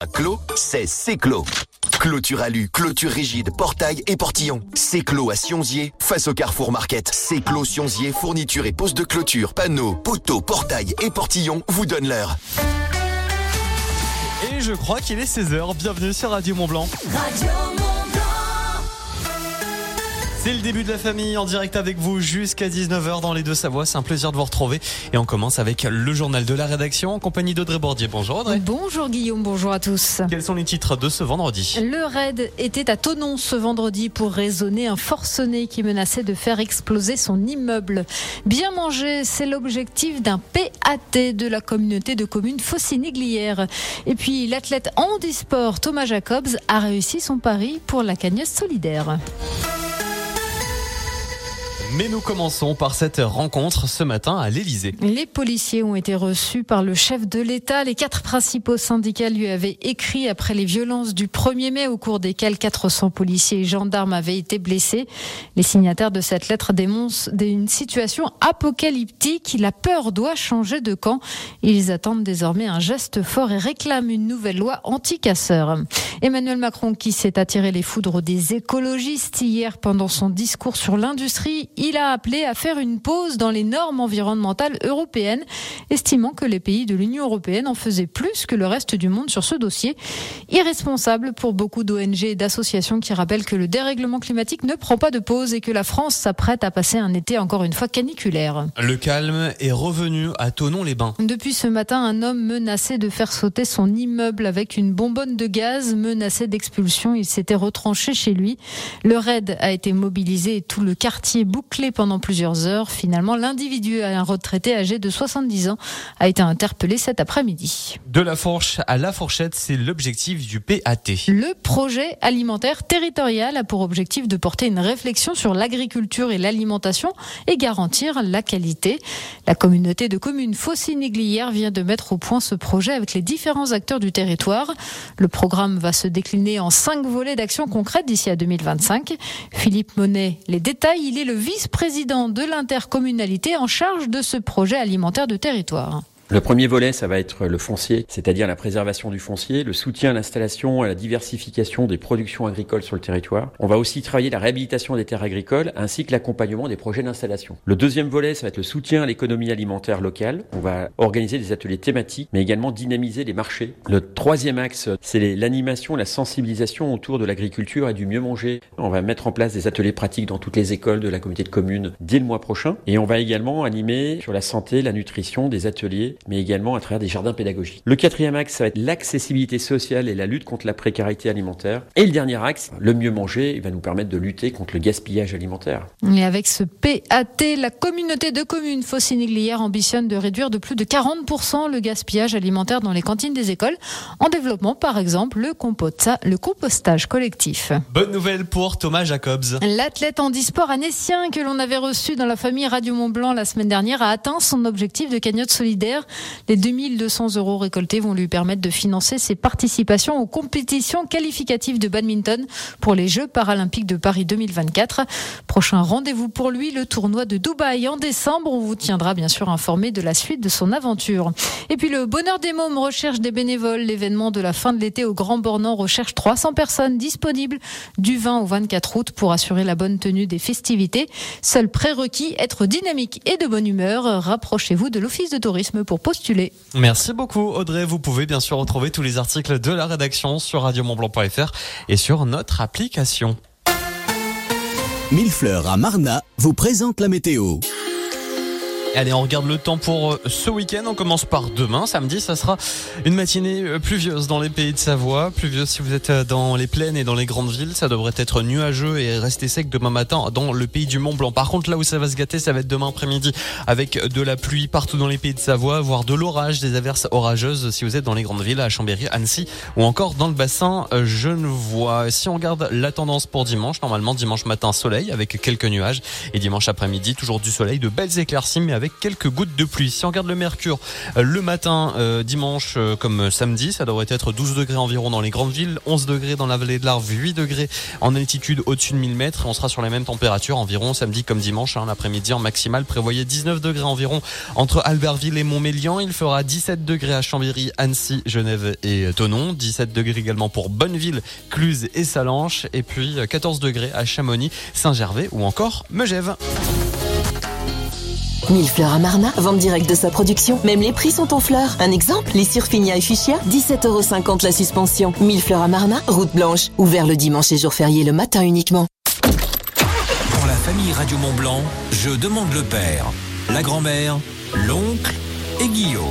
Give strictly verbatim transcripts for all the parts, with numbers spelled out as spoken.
Clos, c'est Céclos. Clôture alu, clôture rigide, portail et portillon. Céclos à Sionzier, face au Carrefour Market. Céclos Sionzier, fourniture et pose de clôture, panneaux, poteaux, portail et portillon vous donne l'heure. Et je crois qu'il est seize heures. Bienvenue sur Radio Mont-Blanc. Radio Mont-Blanc. C'est le début de la famille en direct avec vous jusqu'à dix-neuf heures dans les Deux-Savoies. C'est un plaisir de vous retrouver. Et on commence avec le journal de la rédaction en compagnie d'Audrey Bordier. Bonjour Audrey. Bonjour Guillaume, bonjour à tous. Quels sont les titres de ce vendredi ? Le raid était à Thonon ce vendredi pour raisonner un forcené qui menaçait de faire exploser son immeuble. Bien manger, c'est l'objectif d'un P A T de la communauté de communes Faucigny-Glières. Et puis l'athlète handisport Thomas Jacobs a réussi son pari pour la cagnotte solidaire. Mais nous commençons par cette rencontre ce matin à l'Élysée. Les policiers ont été reçus par le chef de l'État. Les quatre principaux syndicats lui avaient écrit après les violences du premier mai au cours desquelles quatre cents policiers et gendarmes avaient été blessés. Les signataires de cette lettre dénoncent une situation apocalyptique. La peur doit changer de camp. Ils attendent désormais un geste fort et réclament une nouvelle loi anti-casseurs. Emmanuel Macron, qui s'est attiré les foudres des écologistes hier pendant son discours sur l'industrie, il a appelé à faire une pause dans les normes environnementales européennes, estimant que les pays de l'Union européenne en faisaient plus que le reste du monde sur ce dossier. Irresponsable pour beaucoup d'O N G et d'associations qui rappellent que le dérèglement climatique ne prend pas de pause et que la France s'apprête à passer un été encore une fois caniculaire. Le calme est revenu à Thonon-les-Bains. Depuis ce matin, un homme menacé de faire sauter son immeuble avec une bonbonne de gaz, menacé d'expulsion. Il s'était retranché chez lui. Le raid a été mobilisé et tout le quartier bouclé pendant plusieurs heures. Finalement, l'individu, un retraité âgé de soixante-dix ans, a été interpellé cet après-midi. De la fourche à la fourchette, c'est l'objectif du P A T. Le projet alimentaire territorial a pour objectif de porter une réflexion sur l'agriculture et l'alimentation et garantir la qualité. La communauté de communes Faucigny-Glières vient de mettre au point ce projet avec les différents acteurs du territoire. Le programme va se décliner en cinq volets d'actions concrètes d'ici à deux mille vingt-cinq. Philippe Monet, les détails, il est le vice-président de l'intercommunalité en charge de ce projet alimentaire de territoire. Le premier volet, ça va être le foncier, c'est-à-dire la préservation du foncier, le soutien à l'installation et à la diversification des productions agricoles sur le territoire. On va aussi travailler la réhabilitation des terres agricoles ainsi que l'accompagnement des projets d'installation. Le deuxième volet, ça va être le soutien à l'économie alimentaire locale. On va organiser des ateliers thématiques, mais également dynamiser les marchés. Le troisième axe, c'est l'animation, la sensibilisation autour de l'agriculture et du mieux manger. On va mettre en place des ateliers pratiques dans toutes les écoles de la communauté de communes dès le mois prochain. Et on va également animer sur la santé, la nutrition, des ateliers, mais également à travers des jardins pédagogiques. Le quatrième axe, ça va être l'accessibilité sociale et la lutte contre la précarité alimentaire. Et le dernier axe, le mieux manger, il va nous permettre de lutter contre le gaspillage alimentaire. Et avec ce P A T, la communauté de communes Faucigny-Glières ambitionne de réduire de plus de quarante pour cent le gaspillage alimentaire dans les cantines des écoles, en développant par exemple le, composta- le compostage collectif. Bonne nouvelle pour Thomas Jacobs. L'athlète handisport annécien que l'on avait reçu dans la famille Radio Mont-Blanc la semaine dernière a atteint son objectif de cagnotte solidaire. Les deux mille deux cents euros récoltés vont lui permettre de financer ses participations aux compétitions qualificatives de badminton pour les Jeux paralympiques de Paris deux mille vingt-quatre. Prochain rendez-vous pour lui, le tournoi de Dubaï en décembre. On vous tiendra bien sûr informé de la suite de son aventure. Et puis le Bonheur des Mômes recherche des bénévoles. L'événement de la fin de l'été au Grand Bornand recherche trois cents personnes disponibles du vingt au vingt-quatre août pour assurer la bonne tenue des festivités. Seul prérequis, être dynamique et de bonne humeur. Rapprochez-vous de l'Office de tourisme pour postuler. Merci beaucoup Audrey. Vous pouvez bien sûr retrouver tous les articles de la rédaction sur radio mont blanc point f r et sur notre application. Millefleurs à Marnat vous présente la météo. Allez, on regarde le temps pour ce week-end. On commence par demain, samedi. Ça sera une matinée pluvieuse dans les pays de Savoie. Pluvieuse si vous êtes dans les plaines et dans les grandes villes. Ça devrait être nuageux et rester sec demain matin dans le pays du Mont-Blanc. Par contre, là où ça va se gâter, ça va être demain après-midi avec de la pluie partout dans les pays de Savoie, voire de l'orage, des averses orageuses si vous êtes dans les grandes villes, à Chambéry, Annecy ou encore dans le bassin genevois. Si on regarde la tendance pour dimanche, normalement dimanche matin soleil avec quelques nuages et dimanche après-midi toujours du soleil, de belles éclaircies mais avec avec quelques gouttes de pluie. Si on regarde le mercure, euh, le matin, euh, dimanche euh, comme samedi, ça devrait être douze degrés environ dans les grandes villes, onze degrés dans la vallée de l'Arve, huit degrés en altitude au-dessus de mille mètres. On sera sur les mêmes températures environ samedi comme dimanche. Hein, l'après-midi en maximal, prévoyez dix-neuf degrés environ entre Albertville et Montmélian. Il fera dix-sept degrés à Chambéry, Annecy, Genève et Thonon. dix-sept degrés également pour Bonneville, Cluse et Salanches. Et puis quatorze degrés à Chamonix, Saint-Gervais ou encore Megève. Mille fleurs à Marna, vente directe de sa production. Même les prix sont en fleurs. Un exemple, les Surfinia et Fuchsia, dix-sept euros cinquante la suspension. Mille fleurs à Marna, route blanche. Ouvert le dimanche et jour férié le matin uniquement. Pour la famille Radio Mont Blanc, je demande le père, la grand-mère, l'oncle et Guillaume.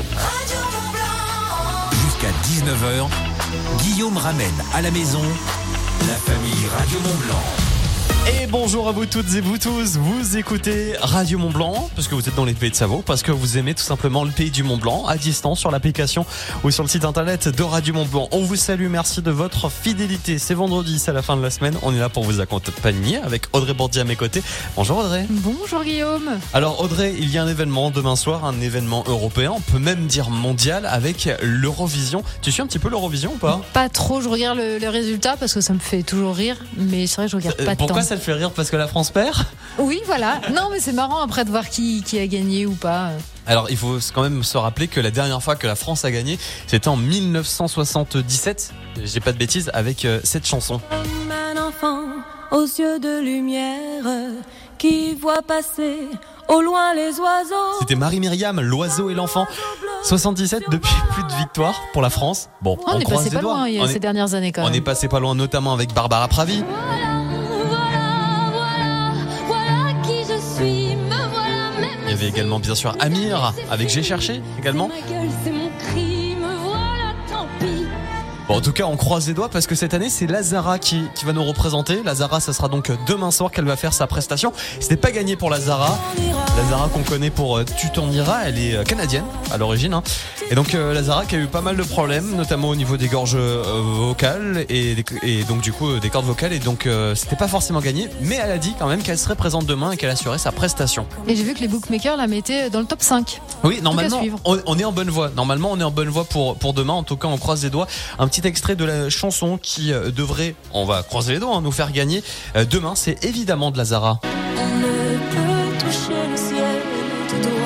Jusqu'à dix-neuf heures, Guillaume ramène à la maison la famille Radio Mont Blanc. Et bonjour à vous toutes et vous tous, vous écoutez Radio Mont Blanc parce que vous êtes dans les pays de Savoie, parce que vous aimez tout simplement le pays du Mont Blanc à distance sur l'application ou sur le site internet de Radio Mont Blanc. On vous salue, merci de votre fidélité. C'est vendredi, c'est la fin de la semaine, on est là pour vous accompagner avec Audrey Bordier à mes côtés. Bonjour Audrey. Bonjour Guillaume. Alors Audrey, il y a un événement demain soir, un événement européen, on peut même dire mondial, avec l'Eurovision. Tu suis un petit peu l'Eurovision ou pas? Pas trop, je regarde le, le résultat parce que ça me fait toujours rire, mais c'est vrai que je regarde pas de temps. Pourquoi ça te fait rire? Parce que la France perd? Oui, voilà. Non, mais c'est marrant après de voir qui, qui a gagné ou pas. Alors, il faut quand même se rappeler que la dernière fois que la France a gagné, c'était en mille neuf cent soixante-dix-sept. J'ai pas de bêtises, avec euh, cette chanson. Comme un enfant aux yeux de lumière qui voit passer au loin les oiseaux. C'était Marie-Myriam, l'oiseau et l'enfant. soixante-dix-sept, depuis plus de victoires pour la France. Bon, on, on est passé pas doigts. loin il y a on ces est, dernières années quand on même. On est passé pas loin, notamment avec Barbara Pravi. Voilà, voilà, voilà, voilà qui je suis, me voilà même. Il y avait également bien sûr Amir avec J'ai cherché également. C'est ma gueule, c'est mon cri, me voilà, tant pis. Bon, en tout cas, on croise les doigts parce que cette année, c'est Lazara qui, qui va nous représenter. Lazara, ça sera donc demain soir qu'elle va faire sa prestation. C'était pas gagné pour Lazara. Lazara qu'on connaît pour euh, Tu t'en iras, elle est euh, canadienne à l'origine. Hein. Et donc euh, Lazara qui a eu pas mal de problèmes, notamment au niveau des gorges euh, vocales et, des, et donc du coup euh, des cordes vocales. Et donc euh, c'était pas forcément gagné, mais elle a dit quand même qu'elle serait présente demain et qu'elle assurait sa prestation. Et j'ai vu que les bookmakers la mettaient dans le top cinq. Oui, normalement, on, on est en bonne voie. Normalement, on est en bonne voie pour, pour demain. En tout cas, on croise les doigts. Un petit extrait de la chanson qui euh, devrait, on va croiser les doigts, hein, nous faire gagner euh, demain. C'est évidemment de Lazara. On ne peut toucher le ciel de doigt.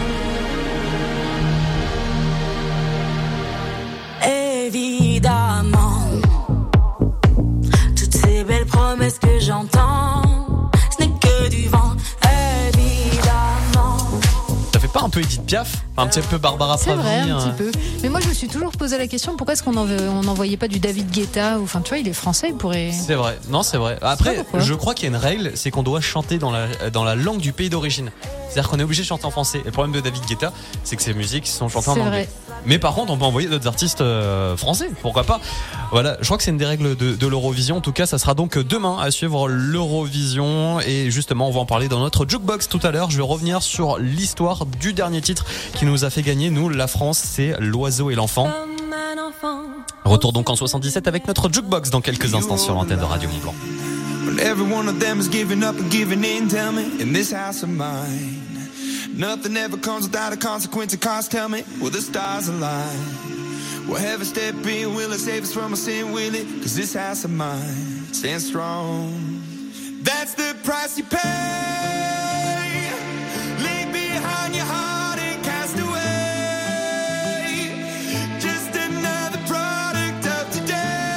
Évidemment, toutes ces belles promesses que j'entends, ce n'est que du vent. Évidemment. Ça fait pas un peu Edith Piaf, un petit peu Barbara Pravi? C'est vrai, un hein. petit peu. Mais moi, je me suis toujours posé la question, pourquoi est-ce qu'on n'envoyait pas du David Guetta ou, enfin, tu vois, il est français, il pourrait. C'est vrai. Non, c'est vrai. Après, je crois qu'il y a une règle, c'est qu'on doit chanter dans la dans la langue du pays d'origine. C'est-à-dire qu'on est obligé de chanter en français. Et le problème de David Guetta, c'est que ses musiques sont chantées en C'est anglais. vrai. Mais par contre, on peut envoyer d'autres artistes euh, français, pourquoi pas. Voilà, je crois que c'est une des règles de, de l'Eurovision. En tout cas, ça sera donc demain à suivre l'Eurovision. Et justement, on va en parler dans notre jukebox tout à l'heure. Je vais revenir sur l'histoire du dernier titre qui nous a fait gagner, nous, la France, c'est L'Oiseau et l'Enfant. Retour donc en soixante-dix-sept avec notre jukebox dans quelques instants sur l'antenne de Radio Mont Blanc. Well, every one of them is giving up and giving in, tell me, in this house of mine. Nothing ever comes without a consequence, and cause tell me, will the stars align? Will heaven step in, will it save us from our sin, will it? Cause this house of mine stands strong. That's the price you pay. Leave behind your heart and cast away. Just another product of today.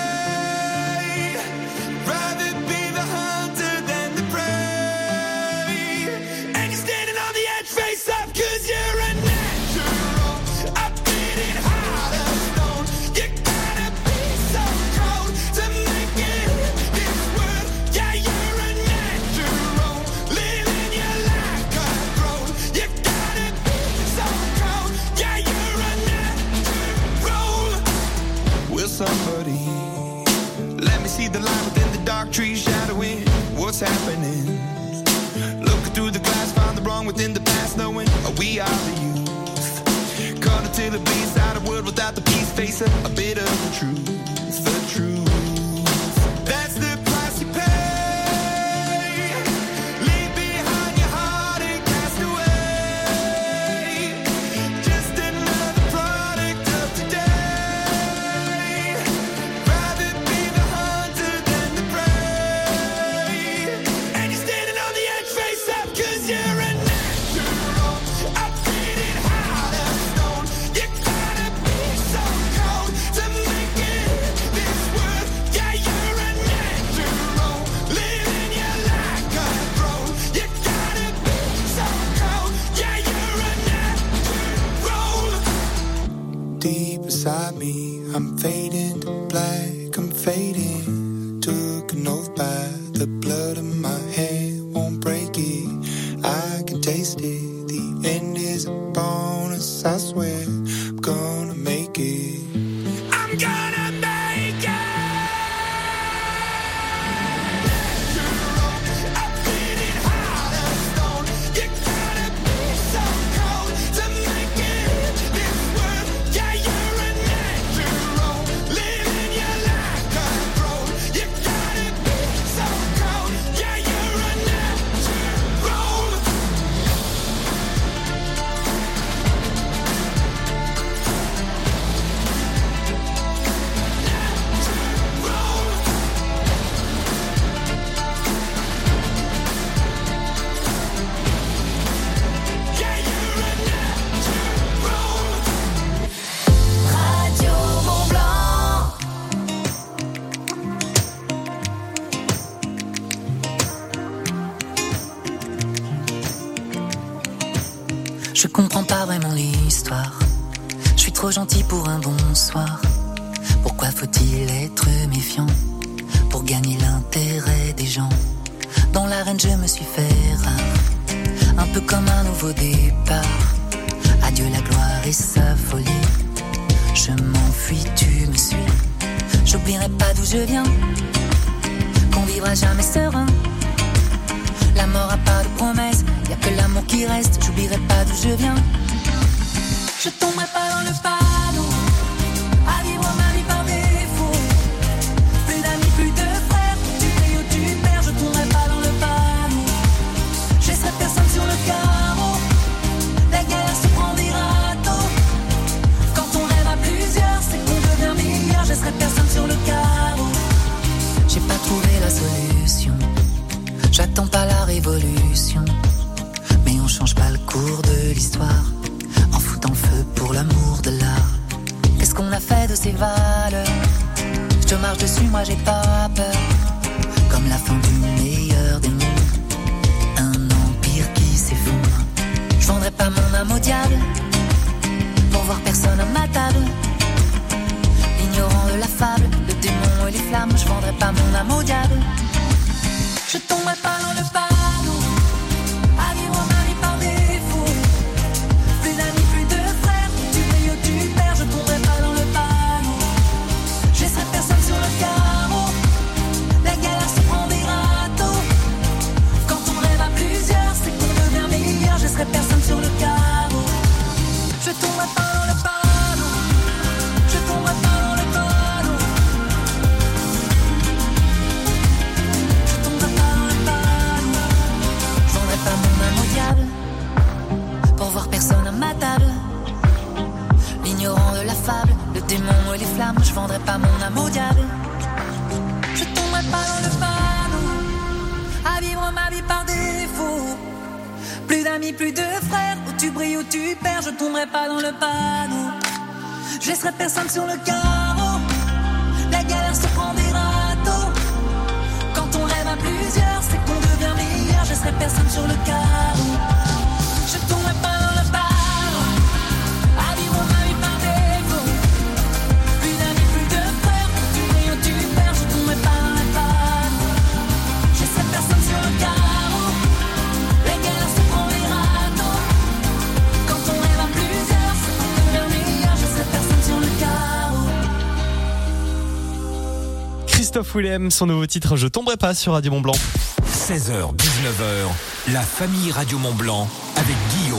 Rather be the hunter than the prey. And you're standing on the edge, face up, cause you're a natural. I beat it hard as stone. You gotta be so cold to make it in this world. Yeah, you're a natural. Living your life cutthroat. You gotta be so cold. Yeah, you're a natural. Will somebody let me see the light within the dark trees shadowing what's happening? Looking through the glass, find the wrong within the past, knowing we are the youth. Caught until it bleeds inside a world without the peace, facing a bit of the truth, the truth. That's the price you pay. Leave behind your heart and cast away. like I'm fading. Took an oath by the blood in my hand, won't break it. I can taste it. The end is a bonus. I swear I'm gonna make it. I'm gonna make it. I'm feeling hot as stone. You gotta be so cold to make it in this world. Yeah, you're a natural, living your life control. You gotta be so cold. Yeah, you're a natural. Radio Mont Blanc. Je comprends pas vraiment l'histoire. Je suis trop gentil pour un bonsoir. Pourquoi faut-il être méfiant pour gagner l'intérêt des gens? Dans l'arène je me suis fait rare, un peu comme un nouveau départ. Adieu la gloire et sa folie. Je m'enfuis, tu me suis. J'oublierai pas d'où je viens, qu'on vivra jamais serein. La mort a pas de promesse, y'a que l'amour qui reste. J'oublierai pas d'où je viens. Je tomberai pas dans le panneau à vivre ma vie par défaut. Plus d'amis, plus de frères, tu payes ou tu perds. Je tomberai pas dans le panneau. Je laisserai personne sur le carreau. La galère se prend des râteaux. Quand on rêve à plusieurs, c'est qu'on devient meilleur. Je laisserai personne sur le carreau. J'ai pas trouvé la solution. J'attends pas la révolution, mais on change pas le cours de l'histoire en foutant le feu pour l'amour de l'art. Qu'est-ce qu'on a fait de ces valeurs? Je te marche dessus, moi j'ai pas peur. Comme la fin du meilleur des mondes, un empire qui s'effondre. Je vendrai pas mon âme au diable pour voir personne à ma table. L'ignorant de la fable, le démon et les flammes. Je vendrai pas mon âme au diable. Je tomberai pas dans le panneau à vivre ma vie par défaut. Plus d'amis, plus de frères, tu payes ou tu perds. Je tomberai pas dans le panneau. Je laisserai personne sur le carreau. La galère se prend des râteaux. Quand on rêve à plusieurs, c'est qu'on devient meilleur. Je laisserai personne sur le carreau. Je tomberai pas dans le panneau. Je tomberai pas dans le panneau. Pas mon âme au diable pour voir personne à ma table. L'ignorant de la fable, le démon et les flammes. Je vendrai pas mon âme au diable. Je tomberai pas dans le panneau à vivre ma vie par défaut. Plus d'amis, plus de frères, où tu brilles, où tu perds. Je tomberai pas dans le panneau. Je laisserai personne sur le carreau. La galère se prend des râteaux. Quand on rêve à plusieurs, c'est qu'on devient meilleur. Je laisserai personne sur le carreau. Je tomberai pas dans le panneau à vivre ma vie par défaut. Plus d'amis, plus de frères, tu brilles ou tu perds. Je tomberai pas dans le panneau. Je laisserai personne sur le carreau. Les galères se prend les râteaux. Quand on rêve à plusieurs, c'est qu'on devient meilleur. Je laisserai personne sur le carreau. Christophe Willem, son nouveau titre Je tomberai pas sur Radio Mont Blanc. seize heures dix-neuf heures, la famille Radio Mont Blanc avec Guillaume.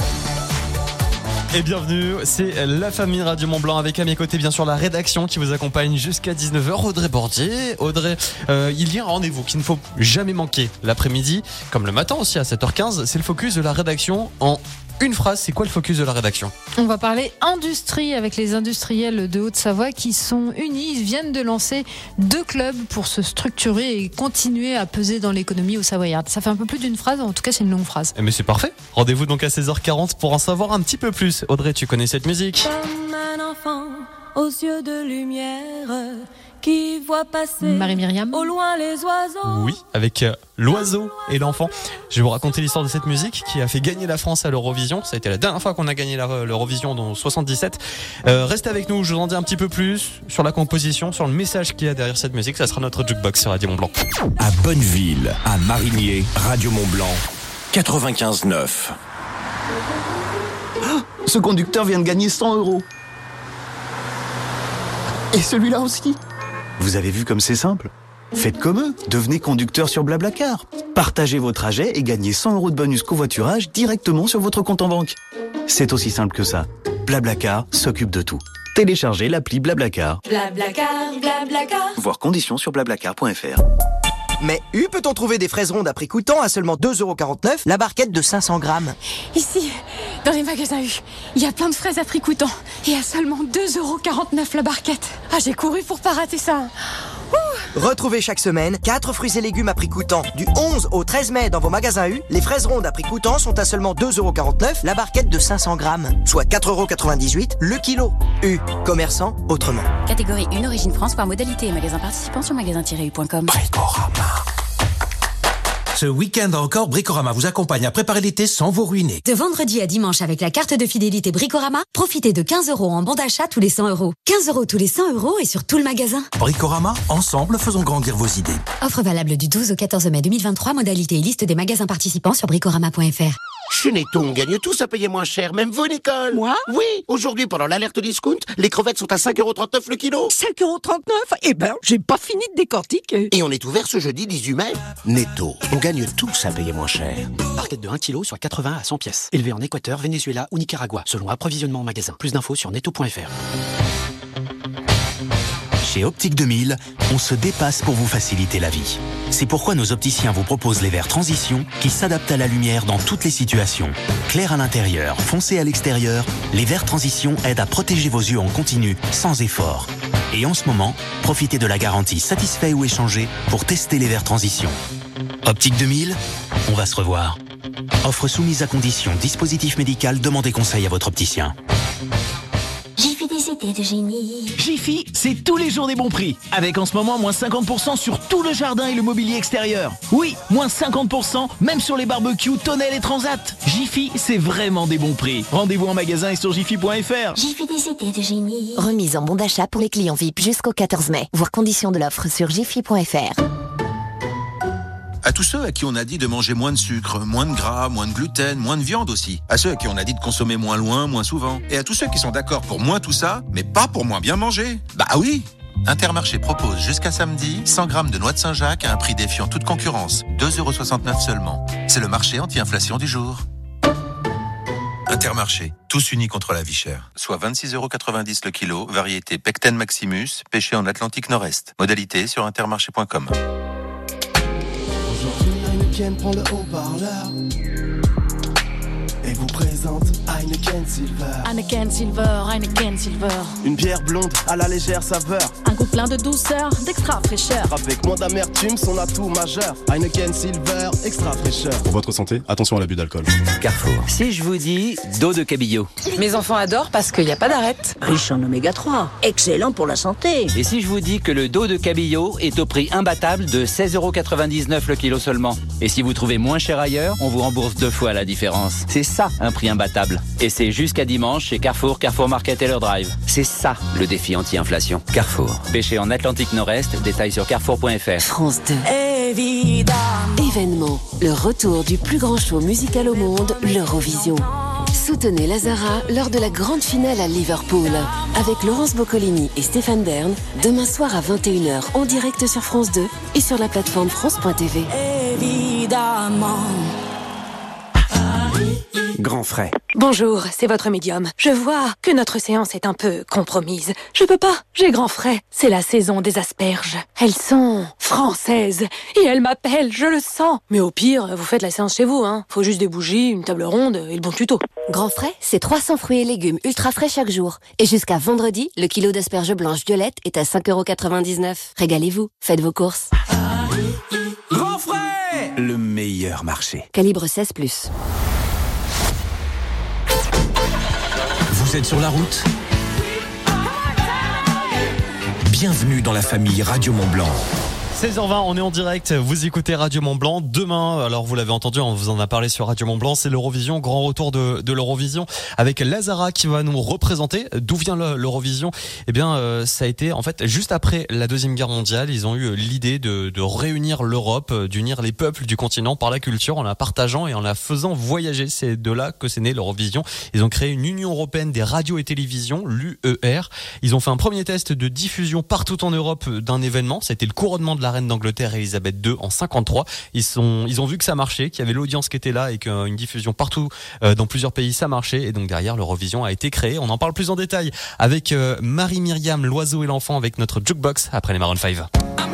Et bienvenue, c'est la famille Radio Mont Blanc avec à mes côtés bien sûr la rédaction qui vous accompagne jusqu'à dix-neuf heures. Audrey Bordier. Audrey, euh, il y a un rendez-vous qu'il ne faut jamais manquer l'après-midi, comme le matin aussi à sept heures quinze, c'est le focus de la rédaction en une phrase. C'est quoi le focus de la rédaction? On va parler industrie avec les industriels de Haute-Savoie qui sont unis. Ils viennent de lancer deux clubs pour se structurer et continuer à peser dans l'économie au Savoyarde. Ça fait un peu plus d'une phrase, en tout cas c'est une longue phrase. Mais c'est parfait. Rendez-vous donc à seize heures quarante pour en savoir un petit peu plus. Audrey, tu connais cette musique? Comme un enfant aux yeux de lumière qui voit passer Marie-Myriam. au loin les oiseaux. Oui, avec euh, l'oiseau et l'enfant. Je vais vous raconter l'histoire de cette musique qui a fait gagner la France à l'Eurovision. Ça a été la dernière fois qu'on a gagné la, l'Eurovision dans soixante-dix-sept. Euh, restez avec nous, je vous en dis un petit peu plus sur la composition, sur le message qu'il y a derrière cette musique. Ça sera notre jukebox sur Radio Mont-Blanc. À Bonneville, à Marigné, Radio Mont-Blanc, quatre-vingt-quinze neuf. Oh, ce conducteur vient de gagner cent euros. Et celui-là aussi. Vous avez vu comme c'est simple ? Faites comme eux, devenez conducteur sur Blablacar. Partagez vos trajets et gagnez cent euros de bonus covoiturage directement sur votre compte en banque. C'est aussi simple que ça. Blablacar s'occupe de tout. Téléchargez l'appli Blablacar. Blablacar, Blablacar. Voir conditions sur blablacar point f r. Mais où peut-on trouver des fraises rondes à prix coûtant à seulement deux euros quarante-neuf la barquette de cinq cents grammes? Ici, dans les magasins U, il y a plein de fraises à prix coûtant et à seulement deux euros quarante-neuf la barquette. Ah, j'ai couru pour pas rater ça. Ouh. Retrouvez chaque semaine quatre fruits et légumes à prix coûtant. Du onze au treize mai dans vos magasins U, les fraises rondes à prix coûtant sont à seulement deux euros quarante-neuf la barquette de cinq cents grammes, soit quatre euros quatre-vingt-dix-huit le kilo. U, commerçant autrement. Catégorie un, origine France, par modalité et magasin participant sur magasin tiret u point com. Bricorama. Ce week-end encore, Bricorama vous accompagne à préparer l'été sans vous ruiner. De vendredi à dimanche avec la carte de fidélité Bricorama, profitez de quinze euros en bon d'achat tous les cent euros. quinze euros tous les cent euros et sur tout le magasin. Bricorama, ensemble, faisons grandir vos idées. Offre valable du douze au quatorze mai deux mille vingt-trois, modalité et liste des magasins participants sur bricorama point f r. Chez Netto, on gagne tous à payer moins cher, même vous, Nicole. Moi? Oui, aujourd'hui, pendant l'alerte discount, les crevettes sont à cinq euros trente-neuf le kilo. cinq euros trente-neuf? Eh ben, j'ai pas fini de décortiquer. Et on est ouvert ce jeudi dix-huit mai. Netto, on gagne tous à payer moins cher. Barquette de un kilo, soit quatre-vingts à cent pièces. Élevé en Équateur, Venezuela ou Nicaragua, selon approvisionnement en magasin. Plus d'infos sur netto point f r. Chez Optique deux mille, on se dépasse pour vous faciliter la vie. C'est pourquoi nos opticiens vous proposent les verres transition qui s'adaptent à la lumière dans toutes les situations. Clair à l'intérieur, foncé à l'extérieur, les verres transition aident à protéger vos yeux en continu, sans effort. Et en ce moment, profitez de la garantie satisfait ou échangé pour tester les verres transition. Optique deux mille, on va se revoir. Offre soumise à condition, dispositif médical, demandez conseil à votre opticien. Jiffy, des idées de génie. Jiffy, c'est tous les jours des bons prix. Avec en ce moment moins cinquante pour cent sur tout le jardin et le mobilier extérieur. Oui, moins cinquante pour cent même sur les barbecues, tonnelles et transat. Jiffy, c'est vraiment des bons prix. Rendez-vous en magasin et sur jiffy point f r. Jiffy, des idées de génie. Remise en bon d'achat pour les clients V I P jusqu'au quatorze mai. Voir conditions de l'offre sur jiffy point f r. À tous ceux à qui on a dit de manger moins de sucre, moins de gras, moins de gluten, moins de viande aussi. À ceux à qui on a dit de consommer moins loin, moins souvent. Et à tous ceux qui sont d'accord pour moins tout ça, mais pas pour moins bien manger. Bah oui. Intermarché propose jusqu'à samedi cent grammes de noix de Saint-Jacques à un prix défiant toute concurrence. deux euros soixante-neuf seulement. C'est le marché anti-inflation du jour. Intermarché, tous unis contre la vie chère. Soit vingt-six euros quatre-vingt-dix le kilo, variété Pecten Maximus, pêché en Atlantique Nord-Est. Modalité sur intermarché point com. Heineken prend le haut-parleur et vous présente Heineken Silver. Heineken Silver, Heineken Silver. Une bière blonde à la légère saveur. Un goût plein de douceur, d'extra fraîcheur. Avec moins d'amertume, son atout majeur. Heineken Silver, extra fraîcheur. Pour votre santé, attention à l'abus d'alcool. Carrefour. Si je vous dis dos de cabillaud. Mes enfants adorent parce qu'il n'y a pas d'arête. Riche en oméga trois. Excellent pour la santé. Et si je vous dis que le dos de cabillaud est au prix imbattable de seize euros quatre-vingt-dix-neuf le kilo seulement. Et si vous trouvez moins cher ailleurs, on vous rembourse deux fois la différence. C'est ça, un prix imbattable. Et c'est jusqu'à dimanche chez Carrefour, Carrefour Market et leur drive. C'est ça, le défi anti-inflation. Carrefour. Pêché en Atlantique Nord-Est, détails sur carrefour point f r. France deux. Évidemment. Événement. Le retour du plus grand show musical au monde, l'Eurovision. Soutenez Lazara lors de la grande finale à Liverpool. Avec Laurence Boccolini et Stéphane Bern, demain soir à vingt et une heures en direct sur France deux et sur la plateforme France point t v. Évidemment. Grand frais. Bonjour, c'est votre médium. Je vois que notre séance est un peu compromise. Je peux pas, j'ai grand frais. C'est la saison des asperges. Elles sont françaises et elles m'appellent, je le sens. Mais au pire, vous faites la séance chez vous, hein. Faut juste des bougies, une table ronde et le bon tuto. Grand frais, c'est trois cents fruits et légumes ultra frais chaque jour. Et jusqu'à vendredi, le kilo d'asperges blanches violettes est à cinq euros quatre-vingt-dix-neuf. Régalez-vous, faites vos courses. Grand frais, le meilleur marché. Calibre seize plus. Vous êtes sur la route ? Bienvenue dans la famille Radio Mont-Blanc. seize heures vingt, on est en direct, vous écoutez Radio Mont-Blanc. Demain, alors vous l'avez entendu, on vous en a parlé sur Radio Mont-Blanc, c'est l'Eurovision, grand retour de, de l'Eurovision avec Lazara qui va nous représenter. D'où vient le, l'Eurovision ? Eh bien, euh, ça a été en fait juste après la Deuxième Guerre mondiale, ils ont eu l'idée de, de réunir l'Europe, d'unir les peuples du continent par la culture, en la partageant et en la faisant voyager. C'est de là que c'est né l'Eurovision. Ils ont créé une Union Européenne des radios et télévisions, l'U E R. Ils ont fait un premier test de diffusion partout en Europe d'un événement, ça a été le couronnement de la reine d'Angleterre Elisabeth deux en cinquante-trois. Ils sont, ils ont vu que ça marchait, qu'il y avait l'audience qui était là et qu'une diffusion partout euh, dans plusieurs pays ça marchait. Et donc derrière, l'Eurovision a été créée. On en parle plus en détail avec euh, Marie-Myriam, l'oiseau et l'enfant, avec notre jukebox après les Maroon cinq.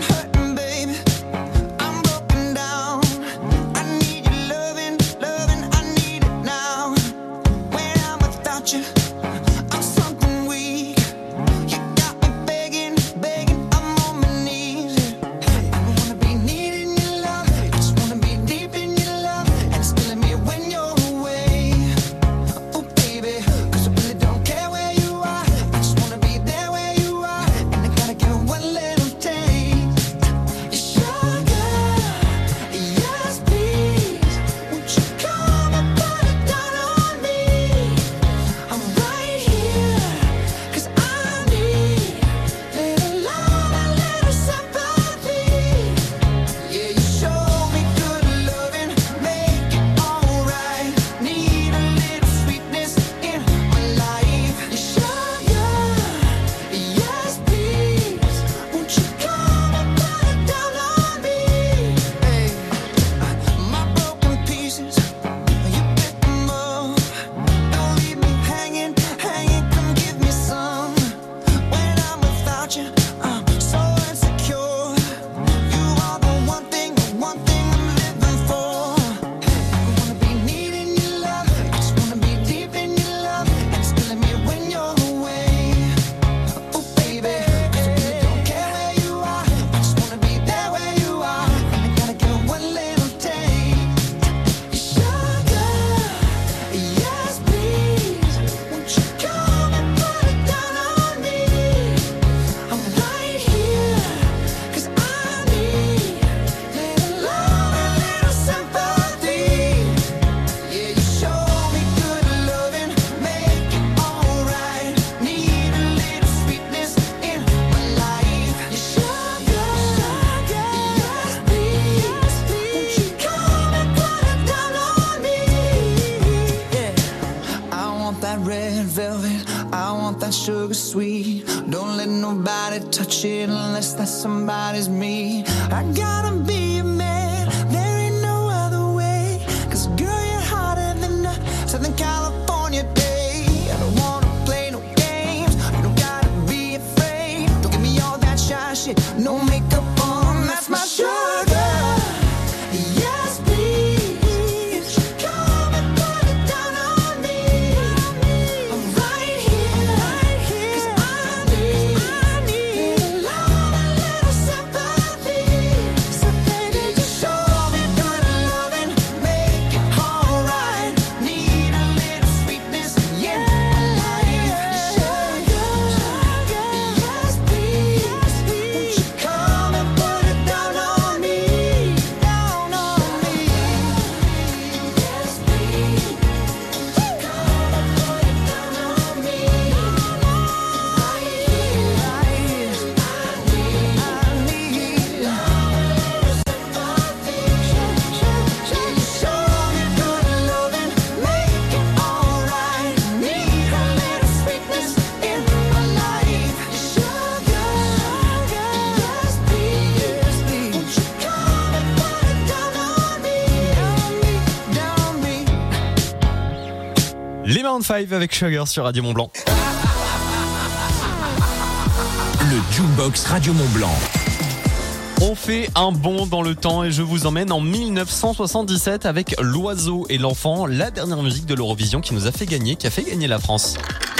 Sugar sweet, don't let nobody touch it unless that somebody's me. I gotta be a man, there ain't no other way. Cause girl, you're hotter than a Southern California day. I don't wanna play no games, you don't gotta be afraid. Don't give me all that shy shit, no makeup on, that's my sugar. Les Maroon cinq avec Sugar sur Radio Mont-Blanc. Le Jukebox Radio Mont-Blanc. On fait un bond dans le temps et je vous emmène en mille neuf cent soixante-dix-sept avec L'Oiseau et l'Enfant, la dernière musique de l'Eurovision qui nous a fait gagner, qui a fait gagner la France.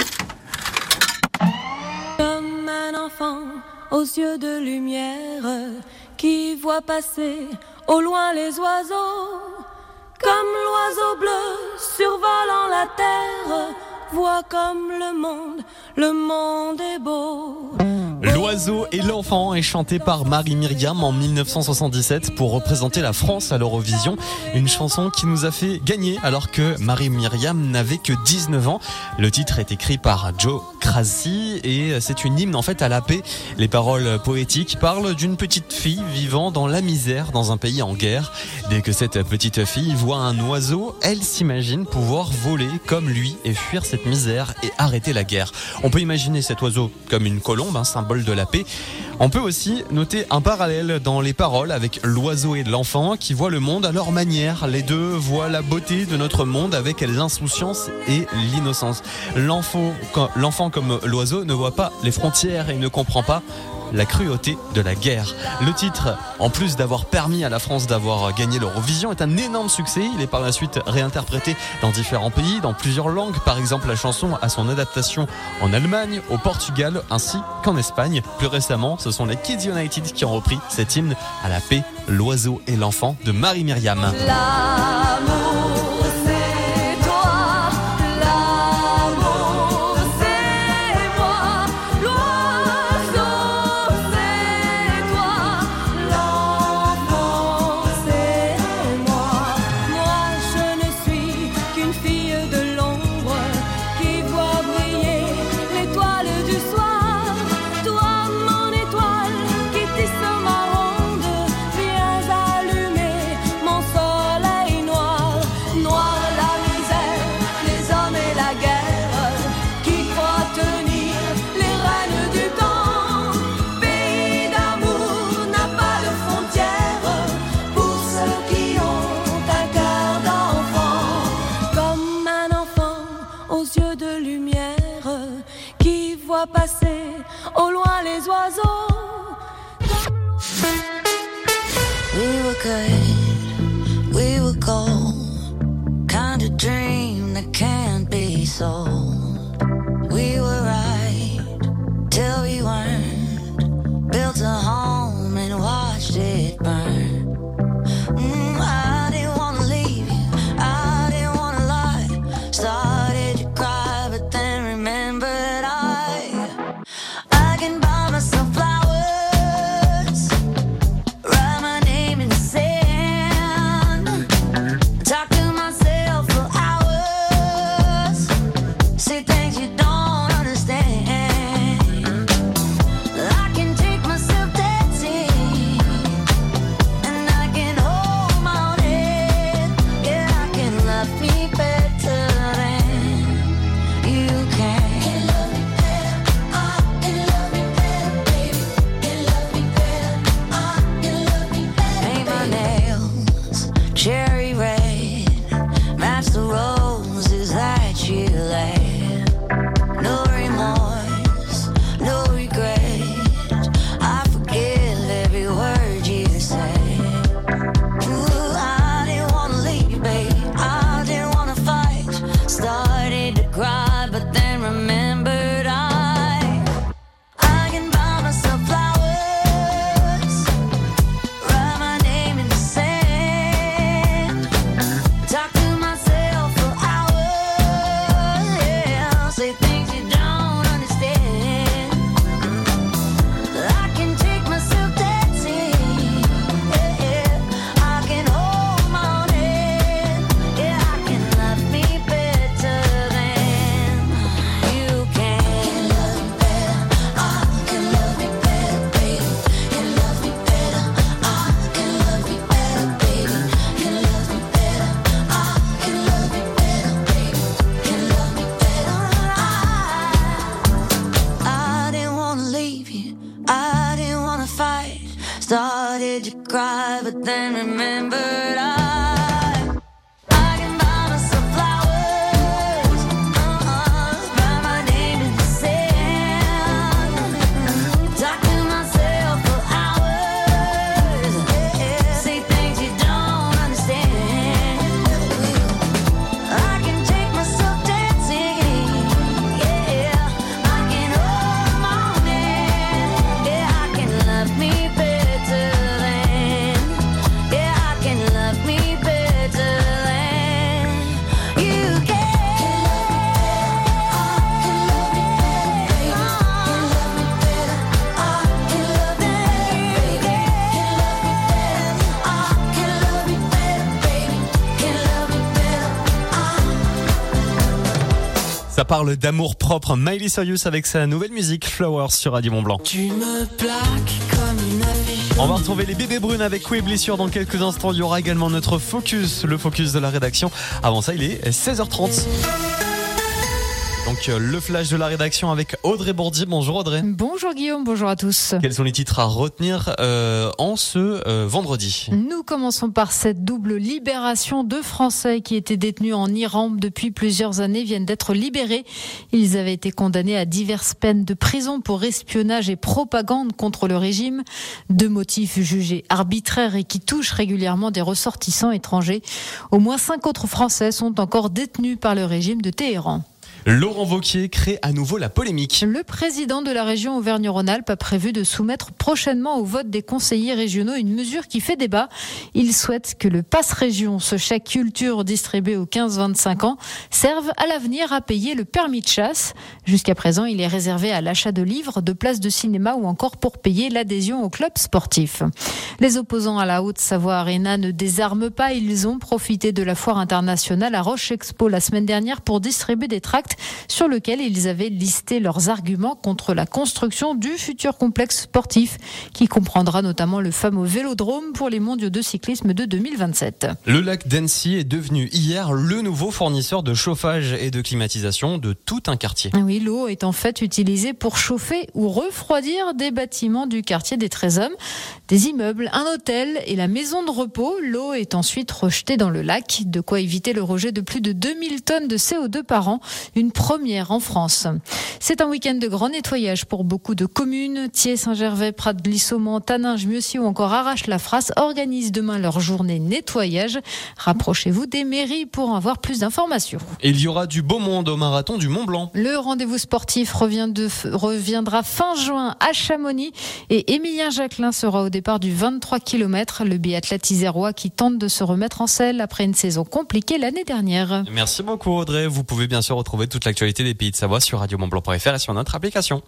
Comme un enfant aux yeux de lumière qui voit passer au loin les oiseaux. Comme l'oiseau bleu survolant la terre, vois comme le monde, le monde est beau. L'oiseau et l'enfant est chanté par Marie-Myriam en mille neuf cent soixante-dix-sept pour représenter la France à l'Eurovision. Une chanson qui nous a fait gagner alors que Marie-Myriam n'avait que dix-neuf ans. Le titre est écrit par Joe Crazy et c'est une hymne en fait à la paix. Les paroles poétiques parlent d'une petite fille vivant dans la misère dans un pays en guerre. Dès que cette petite fille voit un oiseau, elle s'imagine pouvoir voler comme lui et fuir cette misère et arrêter la guerre. On peut imaginer cet oiseau comme une colombe, un symbole de la paix. On peut aussi noter un parallèle dans les paroles avec l'oiseau et l'enfant qui voient le monde à leur manière. Les deux voient la beauté de notre monde avec l'insouciance et l'innocence. L'enfant, l'enfant comme l'oiseau ne voit pas les frontières et ne comprend pas la cruauté de la guerre. Le titre, en plus d'avoir permis à la France d'avoir gagné l'Eurovision, est un énorme succès. Il est par la suite réinterprété dans différents pays, dans plusieurs langues. Par exemple, la chanson a son adaptation en Allemagne, au Portugal, ainsi qu'en Espagne. Plus récemment, ce sont les Kids United qui ont repris cet hymne à la paix, l'oiseau et l'enfant de Marie-Myriam. Passer au loin les oiseaux. We were good, we were gold, kind of dream that can't be sold. We were right till we weren't, built a home and watched it burn. Mm, I didn't wanna leave you, I didn't wanna lie, started to cry but then remembered I can buy myself flowers, write my name in the sand, talk to myself for hours, say things you don't understand. I can take myself dancing, and I can hold my own head. Yeah, I can love me better than you can. Cherry red, match the roses that you laid. No remorse, no regret, I forgive every word you say. Ooh, I didn't wanna leave, babe, I didn't wanna fight. Started to cry, but then remembered I I can buy myself flowers, write my name in the sand, talk to myself for hours, yeah, say things you don't understand. I can take myself dancing, yeah, yeah, I can hold my own head, yeah, I can love me better than you can. Can love me better, I can love me better, baby. Can love me better, I can love me better, baby. Can love me better, I can love me better, baby. Can love me better, I I didn't wanna leave you, I didn't wanna fight. Started to cry, but then remembered I I can buy myself flowers, uh-uh, write my name in the sand, talk to myself for hours, yeah, say things you don't understand. I can take myself dancing, yeah, I can hold my own hand, yeah, I can love me better than, yeah, I can love me Ça parle d'amour propre. Miley Cyrus avec sa nouvelle musique Flowers sur Radio Mont Blanc. Tu me plaques comme une affiche. On va retrouver les bébés brunes avec Coué Blessure dans quelques instants. Il y aura également notre focus, le focus de la rédaction. Avant ça, il est seize heures trente. Donc le flash de la rédaction avec Audrey Bourdi. Bonjour Audrey. Bonjour Guillaume, bonjour à tous. Quels sont les titres à retenir euh, en ce euh, vendredi ? Nous commençons par cette double libération. Deux Français qui étaient détenus en Iran depuis plusieurs années viennent d'être libérés. Ils avaient été condamnés à diverses peines de prison pour espionnage et propagande contre le régime. Deux motifs jugés arbitraires et qui touchent régulièrement des ressortissants étrangers. Au moins cinq autres Français sont encore détenus par le régime de Téhéran. Laurent Wauquiez crée à nouveau la polémique. Le président de la région Auvergne-Rhône-Alpes a prévu de soumettre prochainement au vote des conseillers régionaux une mesure qui fait débat. Il souhaite que le pass région, ce chèque culture distribué aux quinze vingt-cinq ans, serve à l'avenir à payer le permis de chasse. Jusqu'à présent, il est réservé à l'achat de livres, de places de cinéma ou encore pour payer l'adhésion au club sportif. Les opposants à la Haute-Savoie Arena ne désarment pas. Ils ont profité de la foire internationale à Roche Expo la semaine dernière pour distribuer des tracts sur lequel ils avaient listé leurs arguments contre la construction du futur complexe sportif qui comprendra notamment le fameux vélodrome pour les mondiaux de cyclisme de deux mille vingt-sept. Le lac d'Annecy est devenu hier le nouveau fournisseur de chauffage et de climatisation de tout un quartier. Oui, l'eau est en fait utilisée pour chauffer ou refroidir des bâtiments du quartier des Treize-Hommes, des immeubles, un hôtel et la maison de repos. L'eau est ensuite rejetée dans le lac, de quoi éviter le rejet de plus de deux mille tonnes de C O deux par an. Une première en France. C'est un week-end de grand nettoyage pour beaucoup de communes. Thiers, Saint-Gervais, Prat-de-Lissomont, Taninges, Mieuxy ou encore Arrache-la-Frasse organisent demain leur journée nettoyage. Rapprochez-vous des mairies pour en avoir plus d'informations. Et il y aura du beau monde au marathon du Mont Blanc. Le rendez-vous sportif revient de, reviendra fin juin à Chamonix et Émilien Jacquelin sera au départ du vingt-trois kilomètres. Le biathlète isérois qui tente de se remettre en selle après une saison compliquée l'année dernière. Merci beaucoup Audrey. Vous pouvez bien sûr retrouver toute l'actualité des Pays de Savoie sur radio mont blanc point f r et sur notre application.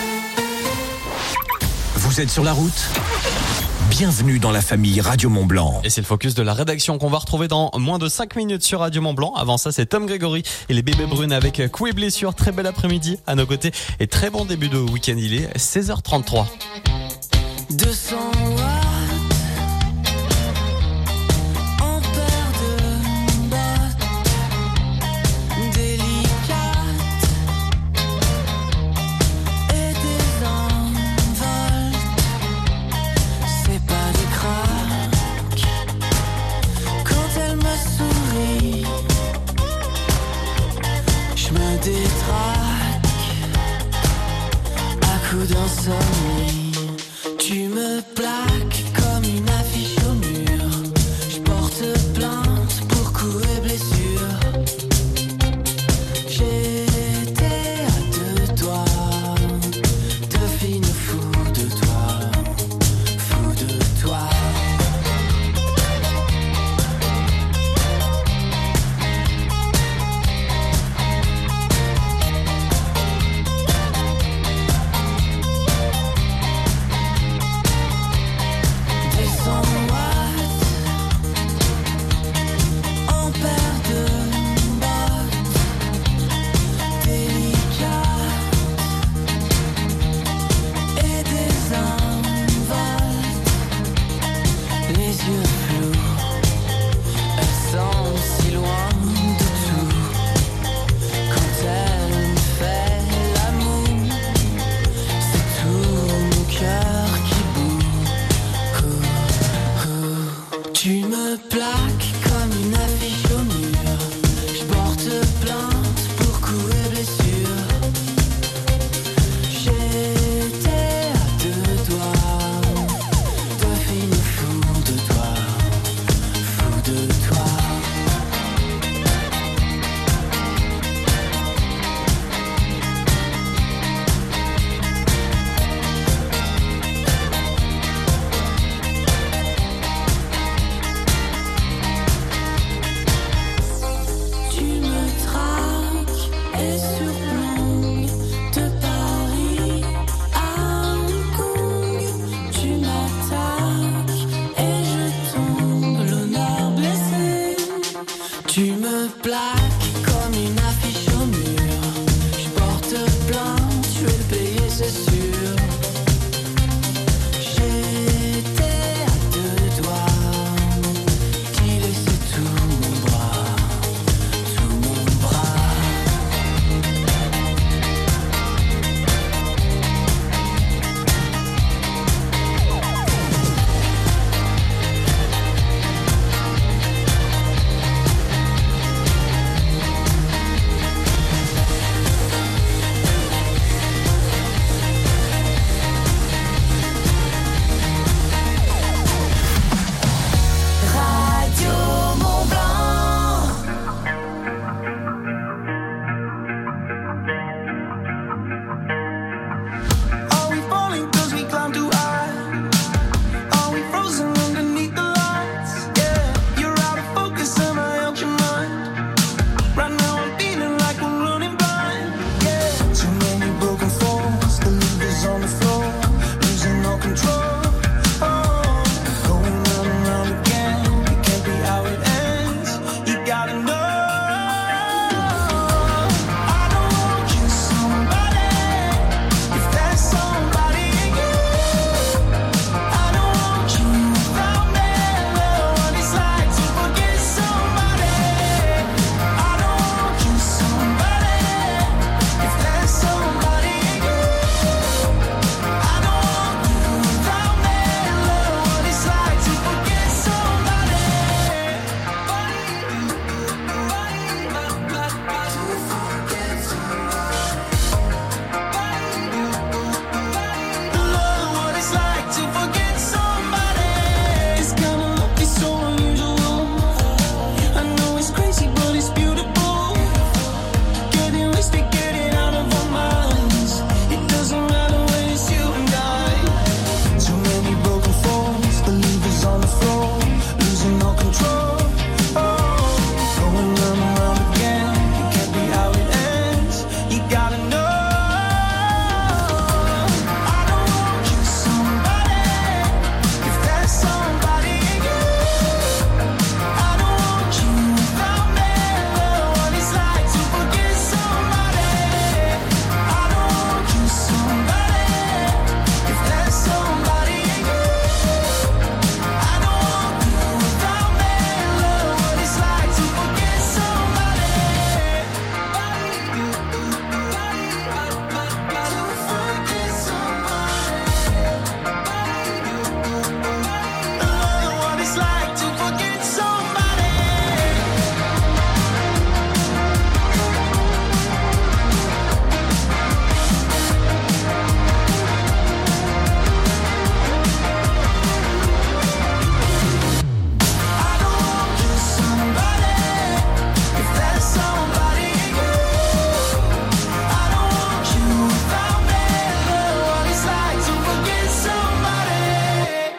Vous êtes sur la route ? Bienvenue dans la famille Radio Mont Blanc. Et c'est le focus de la rédaction qu'on va retrouver dans moins de cinq minutes sur Radio Mont Blanc. Avant ça, c'est Tom Grégory et les bébés brunes avec Coué Blessure. Très bel après-midi à nos côtés et très bon début de week-end. Il est seize heures trente-trois. deux cents watts. D'insomnie, tu me plaques comme une affiche au mur. Je porte plainte pour coups et blessures. J'étais à deux doigts de finir fou de toi, fou de toi. Tu me plaques comme une affiche au mur. Je porte plainte pour coups et blessures. J'étais à deux doigts de finir fou de toi.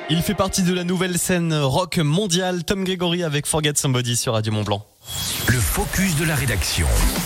Il fait partie de la nouvelle scène rock mondiale. Tom Gregory avec Forget Somebody sur Radio Mont-Blanc. Le focus de la rédaction.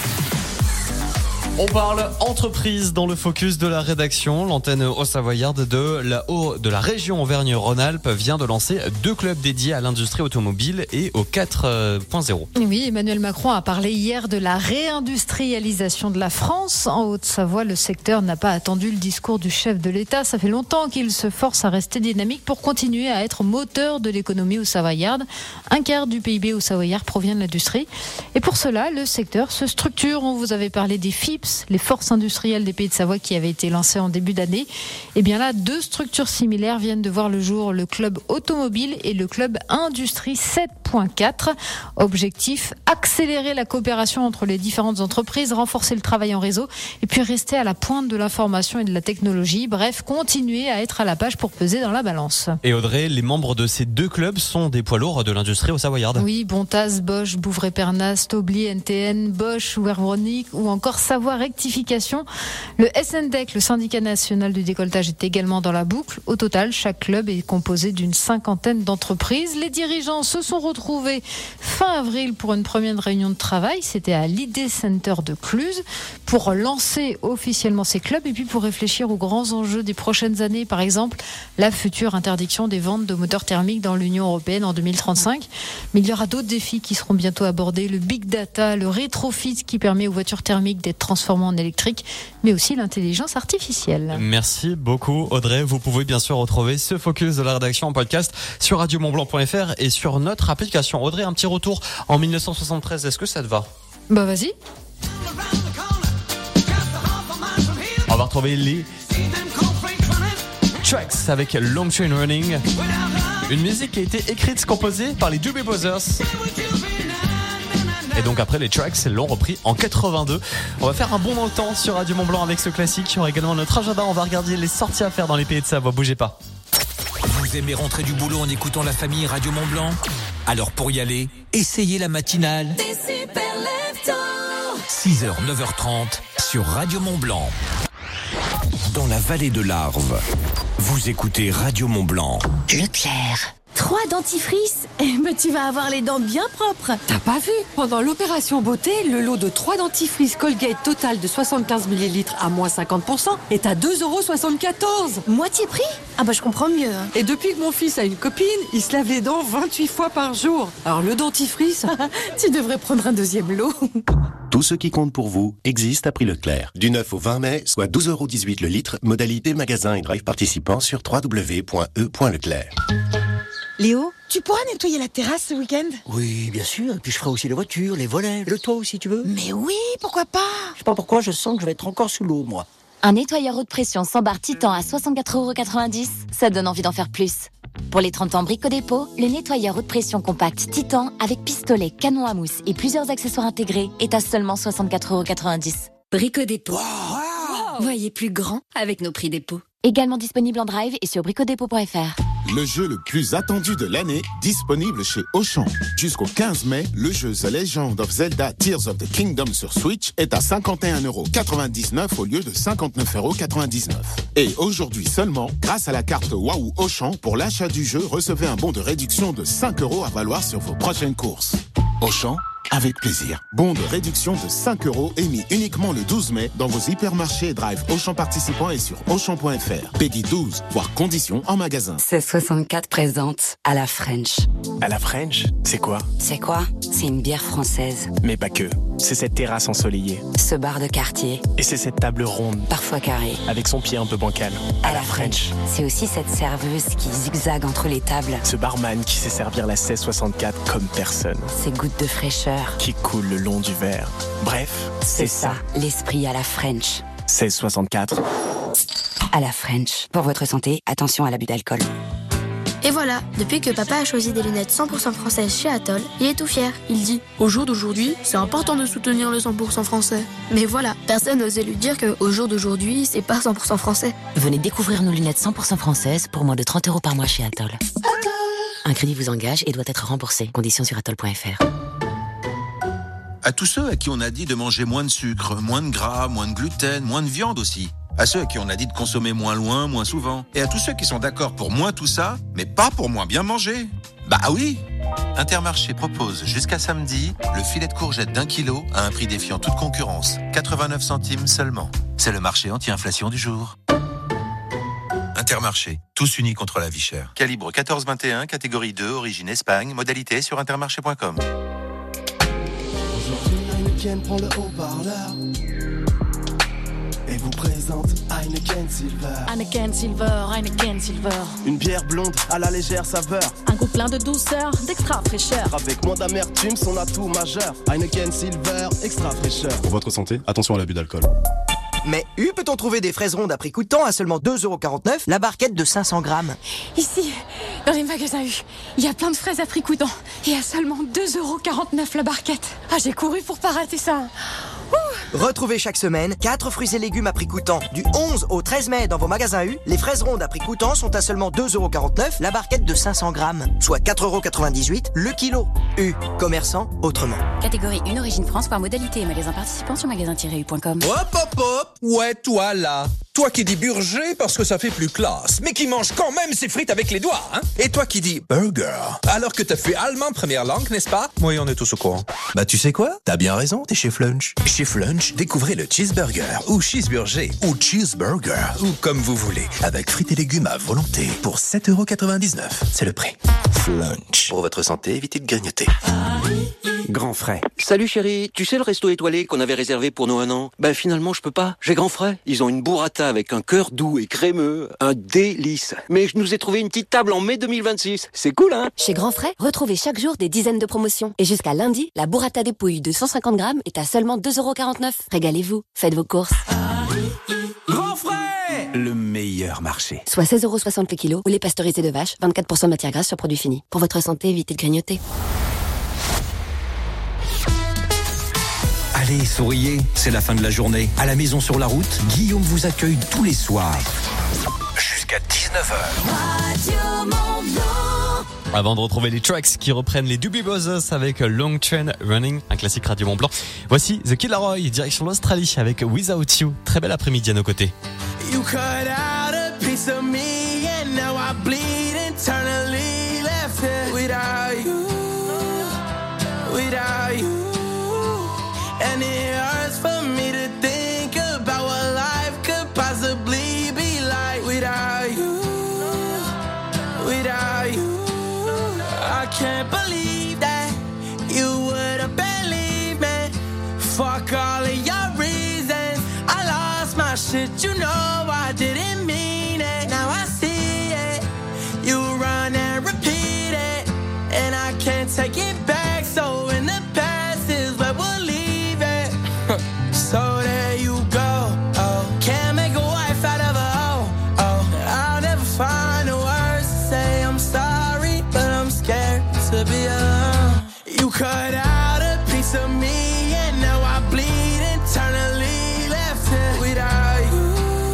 On parle entreprise dans le focus de la rédaction. L'antenne haut-savoyarde de la, haut, de la région Auvergne-Rhône-Alpes vient de lancer deux clubs dédiés à l'industrie automobile et au quatre point zéro. Oui, Emmanuel Macron a parlé hier de la réindustrialisation de la France. En Haute-Savoie, le secteur n'a pas attendu le discours du chef de l'État. Ça fait longtemps qu'il se force à rester dynamique pour continuer à être moteur de l'économie haut-savoyarde. Un quart du P I B haut-savoyard provient de l'industrie. Et pour cela, le secteur se structure. On vous avait parlé des F I P S, les forces industrielles des Pays de Savoie qui avaient été lancées en début d'année. Et bien là, deux structures similaires viennent de voir le jour, le club automobile et le club industrie sept point quatre. Objectif, accélérer la coopération entre les différentes entreprises, renforcer le travail en réseau et puis rester à la pointe de l'information et de la technologie. Bref, continuer à être à la page pour peser dans la balance. Et Audrey, les membres de ces deux clubs sont des poids lourds de l'industrie haut-savoyarde. Oui, Bontaz, Bosch, Bouvray-Pernas, Tobli, N T N, Bosch, Werbronick ou encore Savoie Rectification. Le S N D E C, le syndicat national du décolletage, est également dans la boucle. Au total, chaque club est composé d'une cinquantaine d'entreprises. Les dirigeants se sont retrouvés fin avril pour une première réunion de travail. C'était à l'I D Center de Cluse pour lancer officiellement ces clubs et puis pour réfléchir aux grands enjeux des prochaines années. Par exemple, la future interdiction des ventes de moteurs thermiques dans l'Union européenne en deux mille trente-cinq. Mais il y aura d'autres défis qui seront bientôt abordés. Le big data, le rétrofit qui permet aux voitures thermiques d'être transformées en électrique, mais aussi l'intelligence artificielle. Merci beaucoup Audrey. Vous pouvez bien sûr retrouver ce focus de la rédaction en podcast sur radio mont blanc point f r et sur notre application. Audrey, un petit retour en mille neuf cent soixante-treize, est-ce que ça te va? Bah vas-y. On va retrouver les Tracks avec Long Train Running. Une musique qui a été écrite, composée par les Doobie Brothers. Et donc après les Tracks l'ont repris en quatre-vingt-deux. On va faire un bond dans le temps sur Radio Mont Blanc avec ce classique. Il y aura également notre agenda. On va regarder les sorties à faire dans les pays de Savoie. Bougez pas. Vous aimez rentrer du boulot en écoutant la famille Radio Mont Blanc? Alors pour y aller, essayez la matinale. Des super leftos. six heures, neuf heures trente sur Radio Mont Blanc. Dans la vallée de l'Arve, vous écoutez Radio Mont Blanc. Leclerc. Trois dentifrices? Eh ben, tu vas avoir les dents bien propres. T'as pas vu? Pendant l'opération beauté, le lot de trois dentifrices Colgate total de soixante-quinze millilitres à moins cinquante pour cent est à deux euros soixante-quatorze. Moitié prix? Ah bah je comprends mieux. Et depuis que mon fils a une copine, il se lave les dents vingt-huit fois par jour. Alors le dentifrice, tu devrais prendre un deuxième lot. Tout ce qui compte pour vous existe à prix Leclerc. Du neuf au vingt mai, soit douze euros dix-huit le litre, modalité magasin et drive participant sur w w w point e point leclerc. Léo, tu pourras nettoyer la terrasse ce week-end? Oui, bien sûr. Et puis je ferai aussi les voitures, les volets, le toit si tu veux. Mais oui, pourquoi pas? Je sais pas pourquoi, je sens que je vais être encore sous l'eau, moi. Un nettoyeur haute pression sans barre Titan à soixante-quatre euros quatre-vingt-dix, ça donne envie d'en faire plus. Pour les trente ans Brico Dépôt, le nettoyeur haute pression compact Titan avec pistolet, canon à mousse et plusieurs accessoires intégrés est à seulement soixante-quatre euros quatre-vingt-dix. Brico Dépôt. Wow. Voyez plus grand avec nos prix dépôt. Également disponible en drive et sur brico dépôt point f r. Le jeu le plus attendu de l'année, disponible chez Auchan. Jusqu'au quinze mai, le jeu The Legend of Zelda Tears of the Kingdom sur Switch est à cinquante et un euros quatre-vingt-dix-neuf au lieu de cinquante-neuf euros quatre-vingt-dix-neuf. Et aujourd'hui seulement, grâce à la carte Waouh Auchan, pour l'achat du jeu, recevez un bon de réduction de cinq euros à valoir sur vos prochaines courses. Auchan, avec plaisir. Bon de réduction de cinq euros émis uniquement le douze mai dans vos hypermarchés et drive Auchan participants et sur auchan point f r. Peggy douze, voire conditions en magasin. seize soixante-quatre présente à la French. À la French, c'est quoi? C'est quoi? C'est une bière française. Mais pas que. C'est cette terrasse ensoleillée. Ce bar de quartier. Et c'est cette table ronde. Parfois carrée. Avec son pied un peu bancal. À, à la French. French. C'est aussi cette serveuse qui zigzague entre les tables. Ce barman qui sait servir la seize soixante-quatre comme personne. Ces gouttes de fraîcheur. Qui coule le long du verre. Bref, c'est, c'est ça. ça. L'esprit à la French. seize soixante-quatre. À la French. Pour votre santé, attention à l'abus d'alcool. Et voilà, depuis que papa a choisi des lunettes cent pour cent françaises chez Atoll, il est tout fier. Il dit, au jour d'aujourd'hui, c'est important de soutenir le cent pour cent français. Mais voilà, personne n'osait lui dire qu'au jour d'aujourd'hui, c'est pas cent pour cent français. Venez découvrir nos lunettes cent pour cent françaises pour moins de trente euros par mois chez Atoll. Atoll. Un crédit vous engage et doit être remboursé. Conditions sur atoll point f r. À tous ceux à qui on a dit de manger moins de sucre, moins de gras, moins de gluten, moins de viande aussi. À ceux à qui on a dit de consommer moins loin, moins souvent. Et à tous ceux qui sont d'accord pour moins tout ça, mais pas pour moins bien manger. Bah oui. Intermarché propose jusqu'à samedi le filet de courgettes d'un kilo à un prix défiant toute concurrence. quatre-vingt-neuf centimes seulement. C'est le marché anti-inflation du jour. Intermarché, tous unis contre la vie chère. Calibre quatorze vingt et un, catégorie deux, origine Espagne, modalité sur intermarché point com. Aujourd'hui, Heineken prend le haut-parleur et vous présente Heineken Silver. Heineken Silver, Heineken Silver. Une bière blonde à la légère saveur. Un goût plein de douceur, d'extra fraîcheur. Avec moins d'amertume, son atout majeur. Heineken Silver, extra fraîcheur. Pour votre santé, attention à l'abus d'alcool. Mais U peut-on trouver des fraises rondes à prix coûtant à seulement deux euros quarante-neuf la barquette de cinq cents grammes? Ici, dans les magasins U, il y a plein de fraises à prix coûtant et à seulement deux euros quarante-neuf la barquette. Ah, j'ai couru pour pas rater ça. Ouh. Retrouvez chaque semaine quatre fruits et légumes à prix coûtant. Du onze au treize mai dans vos magasins U, les fraises rondes à prix coûtant sont à seulement deux euros quarante-neuf la barquette de cinq cents grammes, soit quatre euros quatre-vingt-dix-huit le kilo. U, commerçant autrement. Catégorie une, origine France par modalité. Magasin participant sur magasin tiret u point com. Hop hop hop. Ouais, toi là. Toi qui dis burger parce que ça fait plus classe, mais qui mange quand même ses frites avec les doigts, hein. Et toi qui dis burger, alors que t'as fait allemand première langue, n'est-ce pas? Oui, on est tous au courant. Bah tu sais quoi? T'as bien raison, t'es chez Flunch. Chez Flunch, découvrez le cheeseburger, ou cheeseburger, ou cheeseburger, ou comme vous voulez, avec frites et légumes à volonté, pour sept euros quatre-vingt-dix-neuf. C'est le prix. Flunch. Pour votre santé, évitez de grignoter. Grand frais. Salut chérie, tu sais le resto étoilé qu'on avait réservé pour nos un an? Ben finalement je peux pas, j'ai grand frais. Ils ont une burrata avec un cœur doux et crémeux, un délice. Mais je nous ai trouvé une petite table en mai deux mille vingt-six. C'est cool hein? Chez Grand Frais, retrouvez chaque jour des dizaines de promotions. Et jusqu'à lundi, la burrata dépouille de cent cinquante grammes est à seulement deux euros quarante-neuf. Régalez-vous, faites vos courses. Grand frais! Le meilleur marché. Soit seize euros soixante le kilo ou les pasteurisés de vache, vingt-quatre pour cent de matière grasse sur produit fini. Pour votre santé, évitez de grignoter. Allez, souriez, c'est la fin de la journée. À la maison sur la route, Guillaume vous accueille tous les soirs. Jusqu'à dix-neuf heures. Avant de retrouver les tracks qui reprennent les Doobie Brothers avec Long Train Running, un classique Radio Mont Blanc. Voici The Kid Laroi, direction l'Australie avec Without You. Très bel après-midi à nos côtés. You cut out a piece of me and now I bleed internally, left here without you, without you. And it hurts for me to think about what life could possibly be like without you, without you. I can't believe that you would have believed me. Fuck all of your reasons. I lost my shit, you know I didn't mean it. Now I see it. You run and repeat it, and I can't take it back. So in the past is where we'll leave it. So there you go. Oh, can't make a wife out of a hoe. Oh, I'll never find the words to say I'm sorry, but I'm scared to be alone. You cut out a piece of me, and now I bleed internally, left here without you,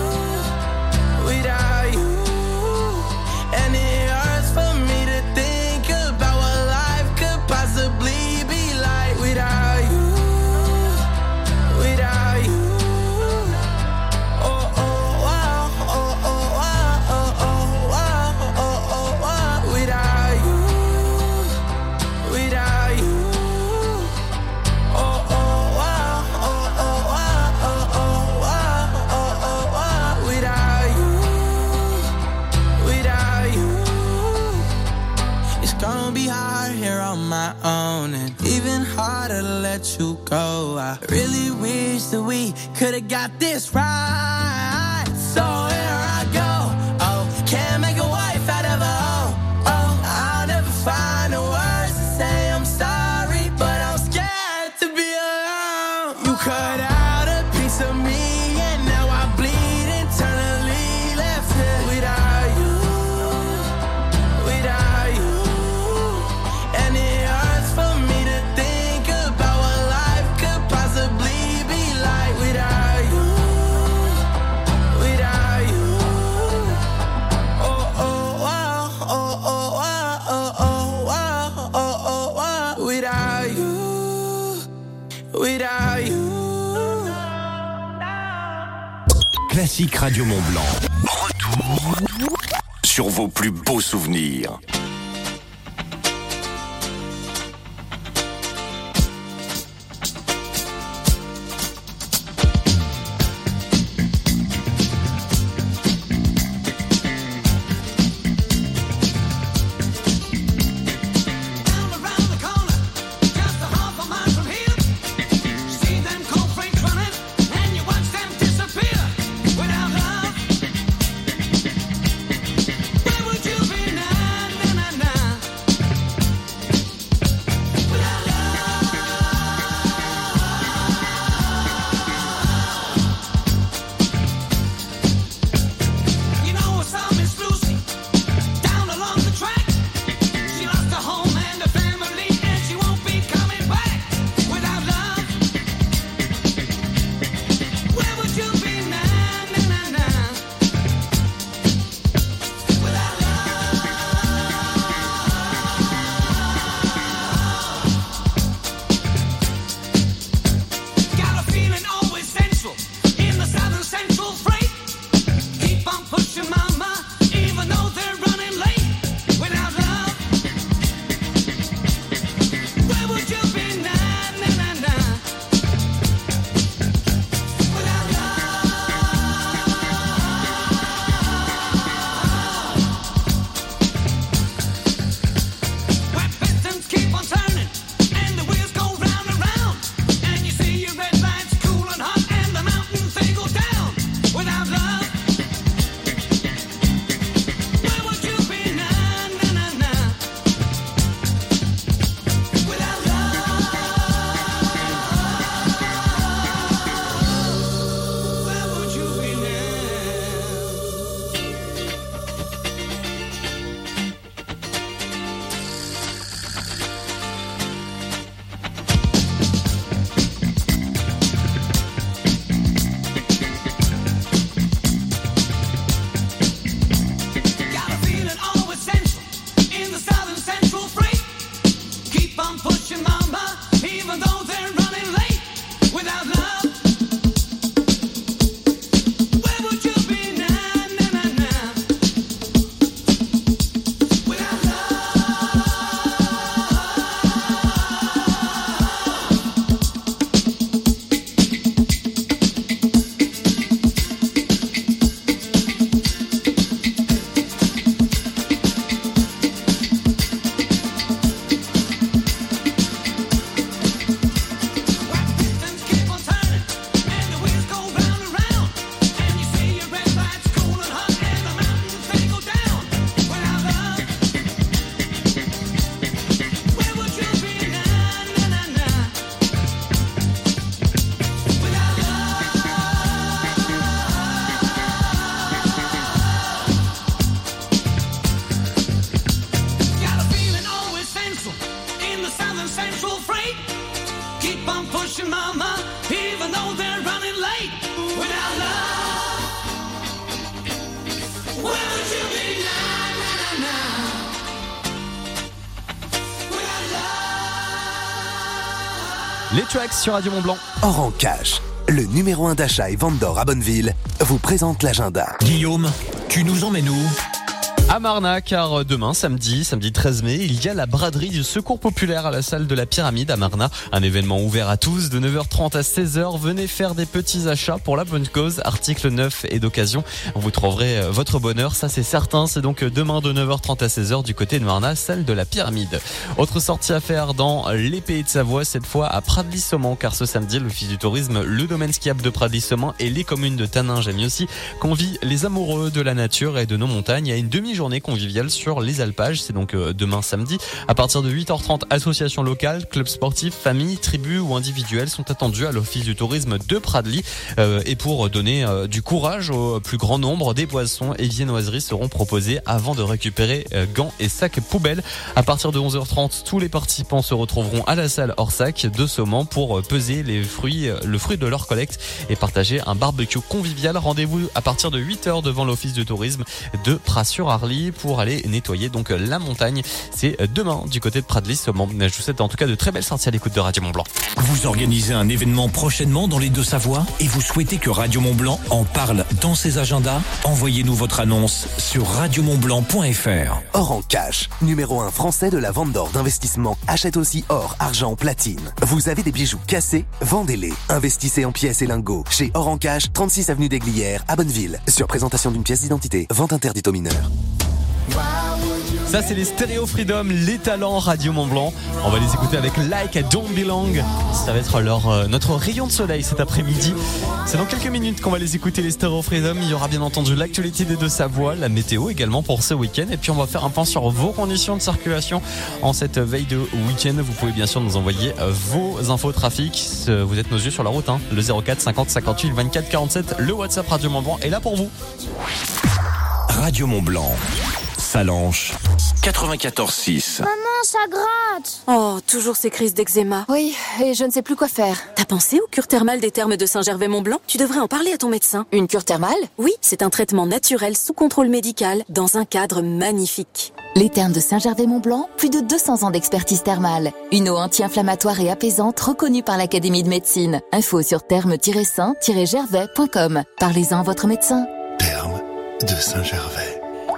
without you. And it hurts for me to think about what life could possibly be like without you, without you. Oh, oh, wow, oh, oh, wow, oh, oh, wow, oh, oh, wow, without you, without you. Oh, oh, wow, oh, oh, wow, oh, oh, wow, oh, oh, wow, without you, without you. It's gonna be hard here on my own, and even harder to let you go. I really wish that we could've got this right. So here I go. Oh, can't make a wife out of a hoe. Oh, I'll never find the words to say I'm sorry, but I'm scared to be alone. You cut out a piece of me, and now I bleed internally, left here without you, without you. And it hurts for me to think about what life could possibly be like without you, without you. Oh, oh, wow, oh, oh, wow, oh, oh, wow, oh, oh, wow, without you, without you. classiques Radio Mont-Blanc. Retour sur vos plus beaux souvenirs. Les tracks sur Radio Mont-Blanc. Oran Cash, le numéro un d'achat et vente d'or à Bonneville, vous présente l'agenda. Guillaume, tu nous emmènes où ? À Marna, car demain, samedi, samedi treize mai, il y a la braderie du Secours Populaire à la salle de la Pyramide à Marna. Un événement ouvert à tous de neuf heures trente à seize heures. Venez faire des petits achats pour la bonne cause. Article neuf et d'occasion. Vous trouverez votre bonheur, ça c'est certain. C'est donc demain de neuf heures trente à seize heures du côté de Marna, salle de la Pyramide. Autre sortie à faire dans les Pays de Savoie, cette fois à Pradly-Saumont, car ce samedi, l'Office du Tourisme, le domaine skiable de Pradly-Saumont et les communes de Taninges et Mieuxy convient les amoureux de la nature et de nos montagnes à une demi journée conviviale sur les alpages. C'est donc demain samedi à partir de huit heures trente. Associations locales, clubs sportifs, familles, tribus ou individuels sont attendus à l'Office du Tourisme de Pradly euh, et pour donner euh, du courage au plus grand nombre, des boissons et viennoiseries seront proposées avant de récupérer euh, gants et sacs poubelles. À partir de onze heures trente, tous les participants se retrouveront à la salle hors sac de Saumont pour peser les fruits, le fruit de leur collecte et partager un barbecue convivial. Rendez-vous à partir de huit heures devant l'Office du Tourisme de Pras-sur-Arly. Charlie pour aller nettoyer donc la montagne. C'est demain du côté de Pradlis-Saumont. Je vous souhaite en tout cas de très belles sorties à l'écoute de Radio Mont-Blanc. Vous organisez un événement prochainement dans les Deux-Savoies et vous souhaitez que Radio Mont-Blanc en parle dans ses agendas? Envoyez-nous votre annonce sur radio mont blanc point f r. Or en cash, numéro un français de la vente d'or d'investissement, achète aussi or, argent, platine. Vous avez des bijoux cassés? Vendez-les. Investissez en pièces et lingots. Chez Or en cash, trente-six avenue des Glières, à Bonneville. Sur présentation d'une pièce d'identité. Vente interdite aux mineurs. Ça, c'est les Stéréo Freedom, les talents Radio Mont-Blanc. On va les écouter avec Like I Don't Belong. Ça va être leur, euh, notre rayon de soleil cet après-midi. C'est dans quelques minutes qu'on va les écouter, les Stéréo Freedom. Il y aura bien entendu l'actualité des Deux-Savoies, la météo également pour ce week-end. Et puis on va faire un point sur vos conditions de circulation en cette veille de week-end. Vous pouvez bien sûr nous envoyer vos infos trafic. Vous êtes nos yeux sur la route, hein. Le zéro quatre cinquante cinquante-huit vingt-quatre quarante-sept. Le WhatsApp Radio Mont-Blanc est là pour vous. Radio Mont-Blanc. Salanches quatre-vingt-quatorze six. Maman, ça gratte. Oh, toujours ces crises d'eczéma. Oui, et je ne sais plus quoi faire. T'as pensé aux cures thermales des thermes de Saint-Gervais-Mont-Blanc? Tu devrais en parler à ton médecin. Une cure thermale? Oui, c'est un traitement naturel sous contrôle médical dans un cadre magnifique. Les thermes de Saint-Gervais-Mont-Blanc, plus de deux cents ans d'expertise thermale. Une eau anti-inflammatoire et apaisante reconnue par l'Académie de médecine. Info sur thermes tiret saint tiret gervais point com. Parlez-en à votre médecin. Thermes de Saint-Gervais.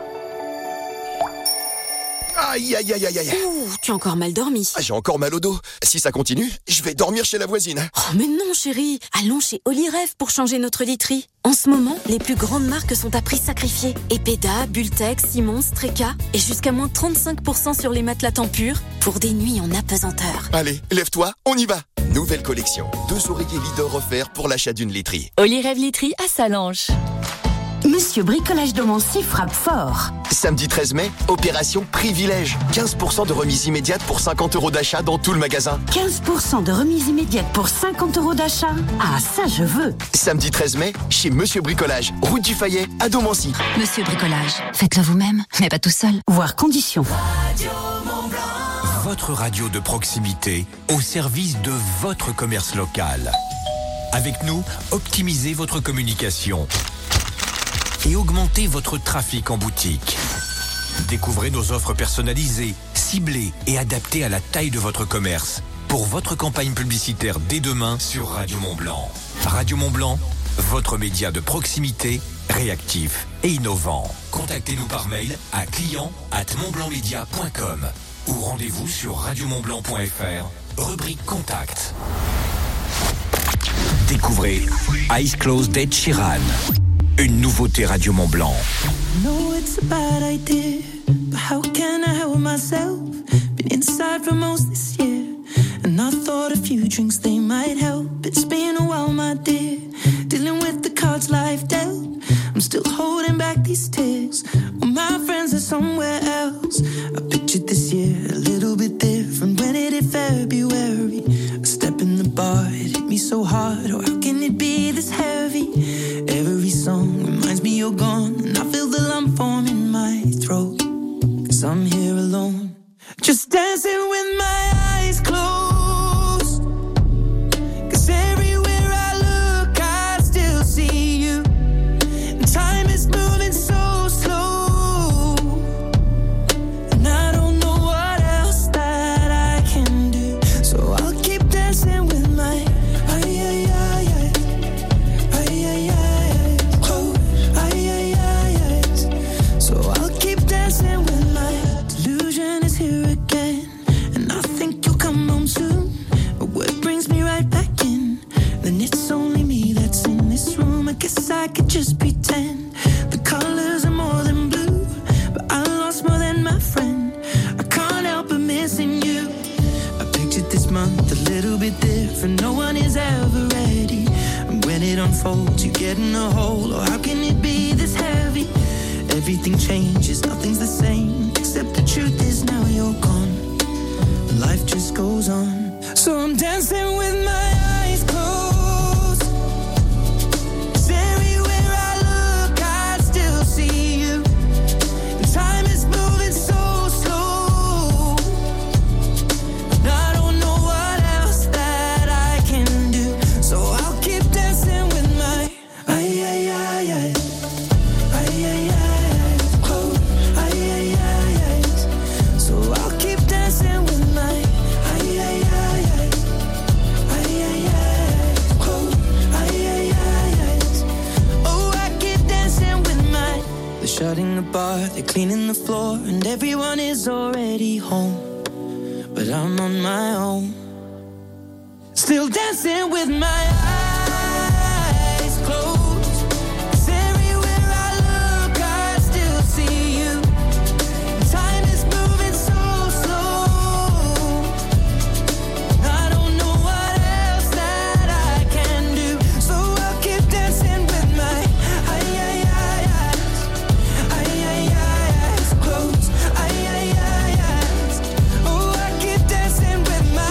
Aïe, aïe, aïe, aïe, aïe. Ouh, tu as encore mal dormi. Ah, j'ai encore mal au dos. Si ça continue, je vais dormir chez la voisine. Oh, mais non, chérie. Allons chez Olyref pour changer notre literie. En ce moment, les plus grandes marques sont à prix sacrifié. Epeda, Bultex, Simons, Treka. Et jusqu'à moins trente-cinq pour cent sur les matelas Tempur pour des nuits en apesanteur. Allez, lève-toi, on y va. Nouvelle collection. Deux oreillers Lidor offerts pour l'achat d'une literie. Olyref Literie à Salanches. Monsieur Bricolage de Moncy frappe fort. Samedi treize mai, opération Privilège. quinze pour cent de remise immédiate pour cinquante euros d'achat dans tout le magasin. quinze pour cent de remise immédiate pour cinquante euros d'achat. Ah, ça je veux. Samedi treize mai, chez Monsieur Bricolage, route du Fayet, à Domancy. Monsieur Bricolage, faites-le vous-même, mais pas tout seul. Voir conditions. Votre radio de proximité au service de votre commerce local. Avec nous, optimisez votre communication et augmentez votre trafic en boutique. Découvrez nos offres personnalisées, ciblées et adaptées à la taille de votre commerce pour votre campagne publicitaire dès demain sur Radio Mont-Blanc. Radio Mont-Blanc, votre média de proximité, réactif et innovant. Contactez-nous par mail à client arobase montblancmedia point com ou rendez-vous sur radio mont blanc point f r, rubrique Contact. Découvrez Eyes Closed d'Ed Sheeran. Une nouveauté Radio Mont-Blanc. No, it's a bad idea, but how can I help myself? Been inside for most this year, and I thought a few drinks they might help. It's been a while, my dear, dealing with the cards life dealt. I'm still holding back these tears, well, my friends are somewhere else. I pictured this year a little bit different when it hit February. A step in the bar, it hit me so hard, oh how can it be this heavy? Every song reminds me you're gone, and I feel the lump form in my throat, 'cause I'm here alone, just dancing with my eyes closed. 'Cause everywhere I look I still see you, and time is moving so slow, and I don't know what else that I can do, so I'll keep dancing with my ay, ay, ay, ay. Ay, ay, ay, close. Ay, ay, ay, ay. So I'll keep dancing with my delusion is here again, and I think you'll come home soon. But what brings me right back in? Then it's only me that's in this room. I guess I could just pretend the colors are more than blue, but I lost more than my friend. I can't help but missing you. I pictured this month a little bit different. No one is ever ready. And when it unfolds, you get in a hole. Oh, how can it be this heavy? Everything changes, nothing's the same, except the truth is now you're gone. Life just goes on. So I'm dancing with my eyes closed. 'Cause everywhere I look, I still see you. And time is moving so slow, and I don't know what else that I can do. So I'll keep dancing with my ay, ay, ay, ay. Ay, ay, ay, close. Ay, they're cleaning the floor, and everyone is already home. But I'm on my own, still dancing with my eyes closed. 'Cause everywhere I look, I still see you. Time is moving so slow. I don't know what else that I can do, so I'll keep dancing with my eyes, eyes, eyes closed. Eyes, eyes. Oh, I keep dancing with my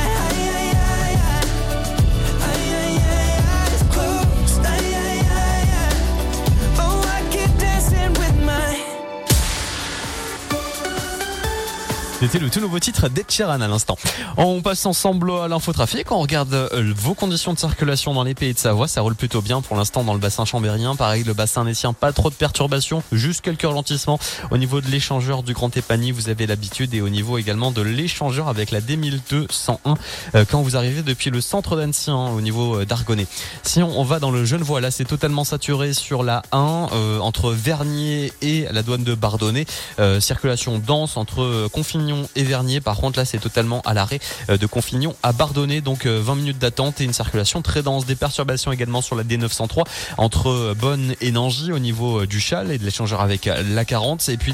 C'était le tout nouveau titre d'Ed Sheeran à l'instant. On passe ensemble à l'infotrafic. On regarde vos conditions de circulation dans les Pays de Savoie. Ça roule plutôt bien pour l'instant dans le bassin chambérien. Pareil, le bassin nessien, pas trop de perturbations, juste quelques ralentissements. Au niveau de l'échangeur du Grand Épagny, vous avez l'habitude, et au niveau également de l'échangeur avec la D mille deux cent un euh, quand vous arrivez depuis le centre d'Annecy, hein, au niveau d'Argonnet. Si on, on va dans le Genevois, là c'est totalement saturé sur la un euh, entre Vernier et la douane de Bardonnay. Euh, circulation dense entre euh, Confignon et Vernier. Par contre là c'est totalement à l'arrêt euh, de Confignon à Bardonnay, donc euh, vingt minutes d'attente et une circulation très dense. Des perturbations également sur la D neuf cent trois entre euh, Bonne et Nangy au niveau euh, du Châle et de l'échangeur avec euh, l'A quarante. Et puis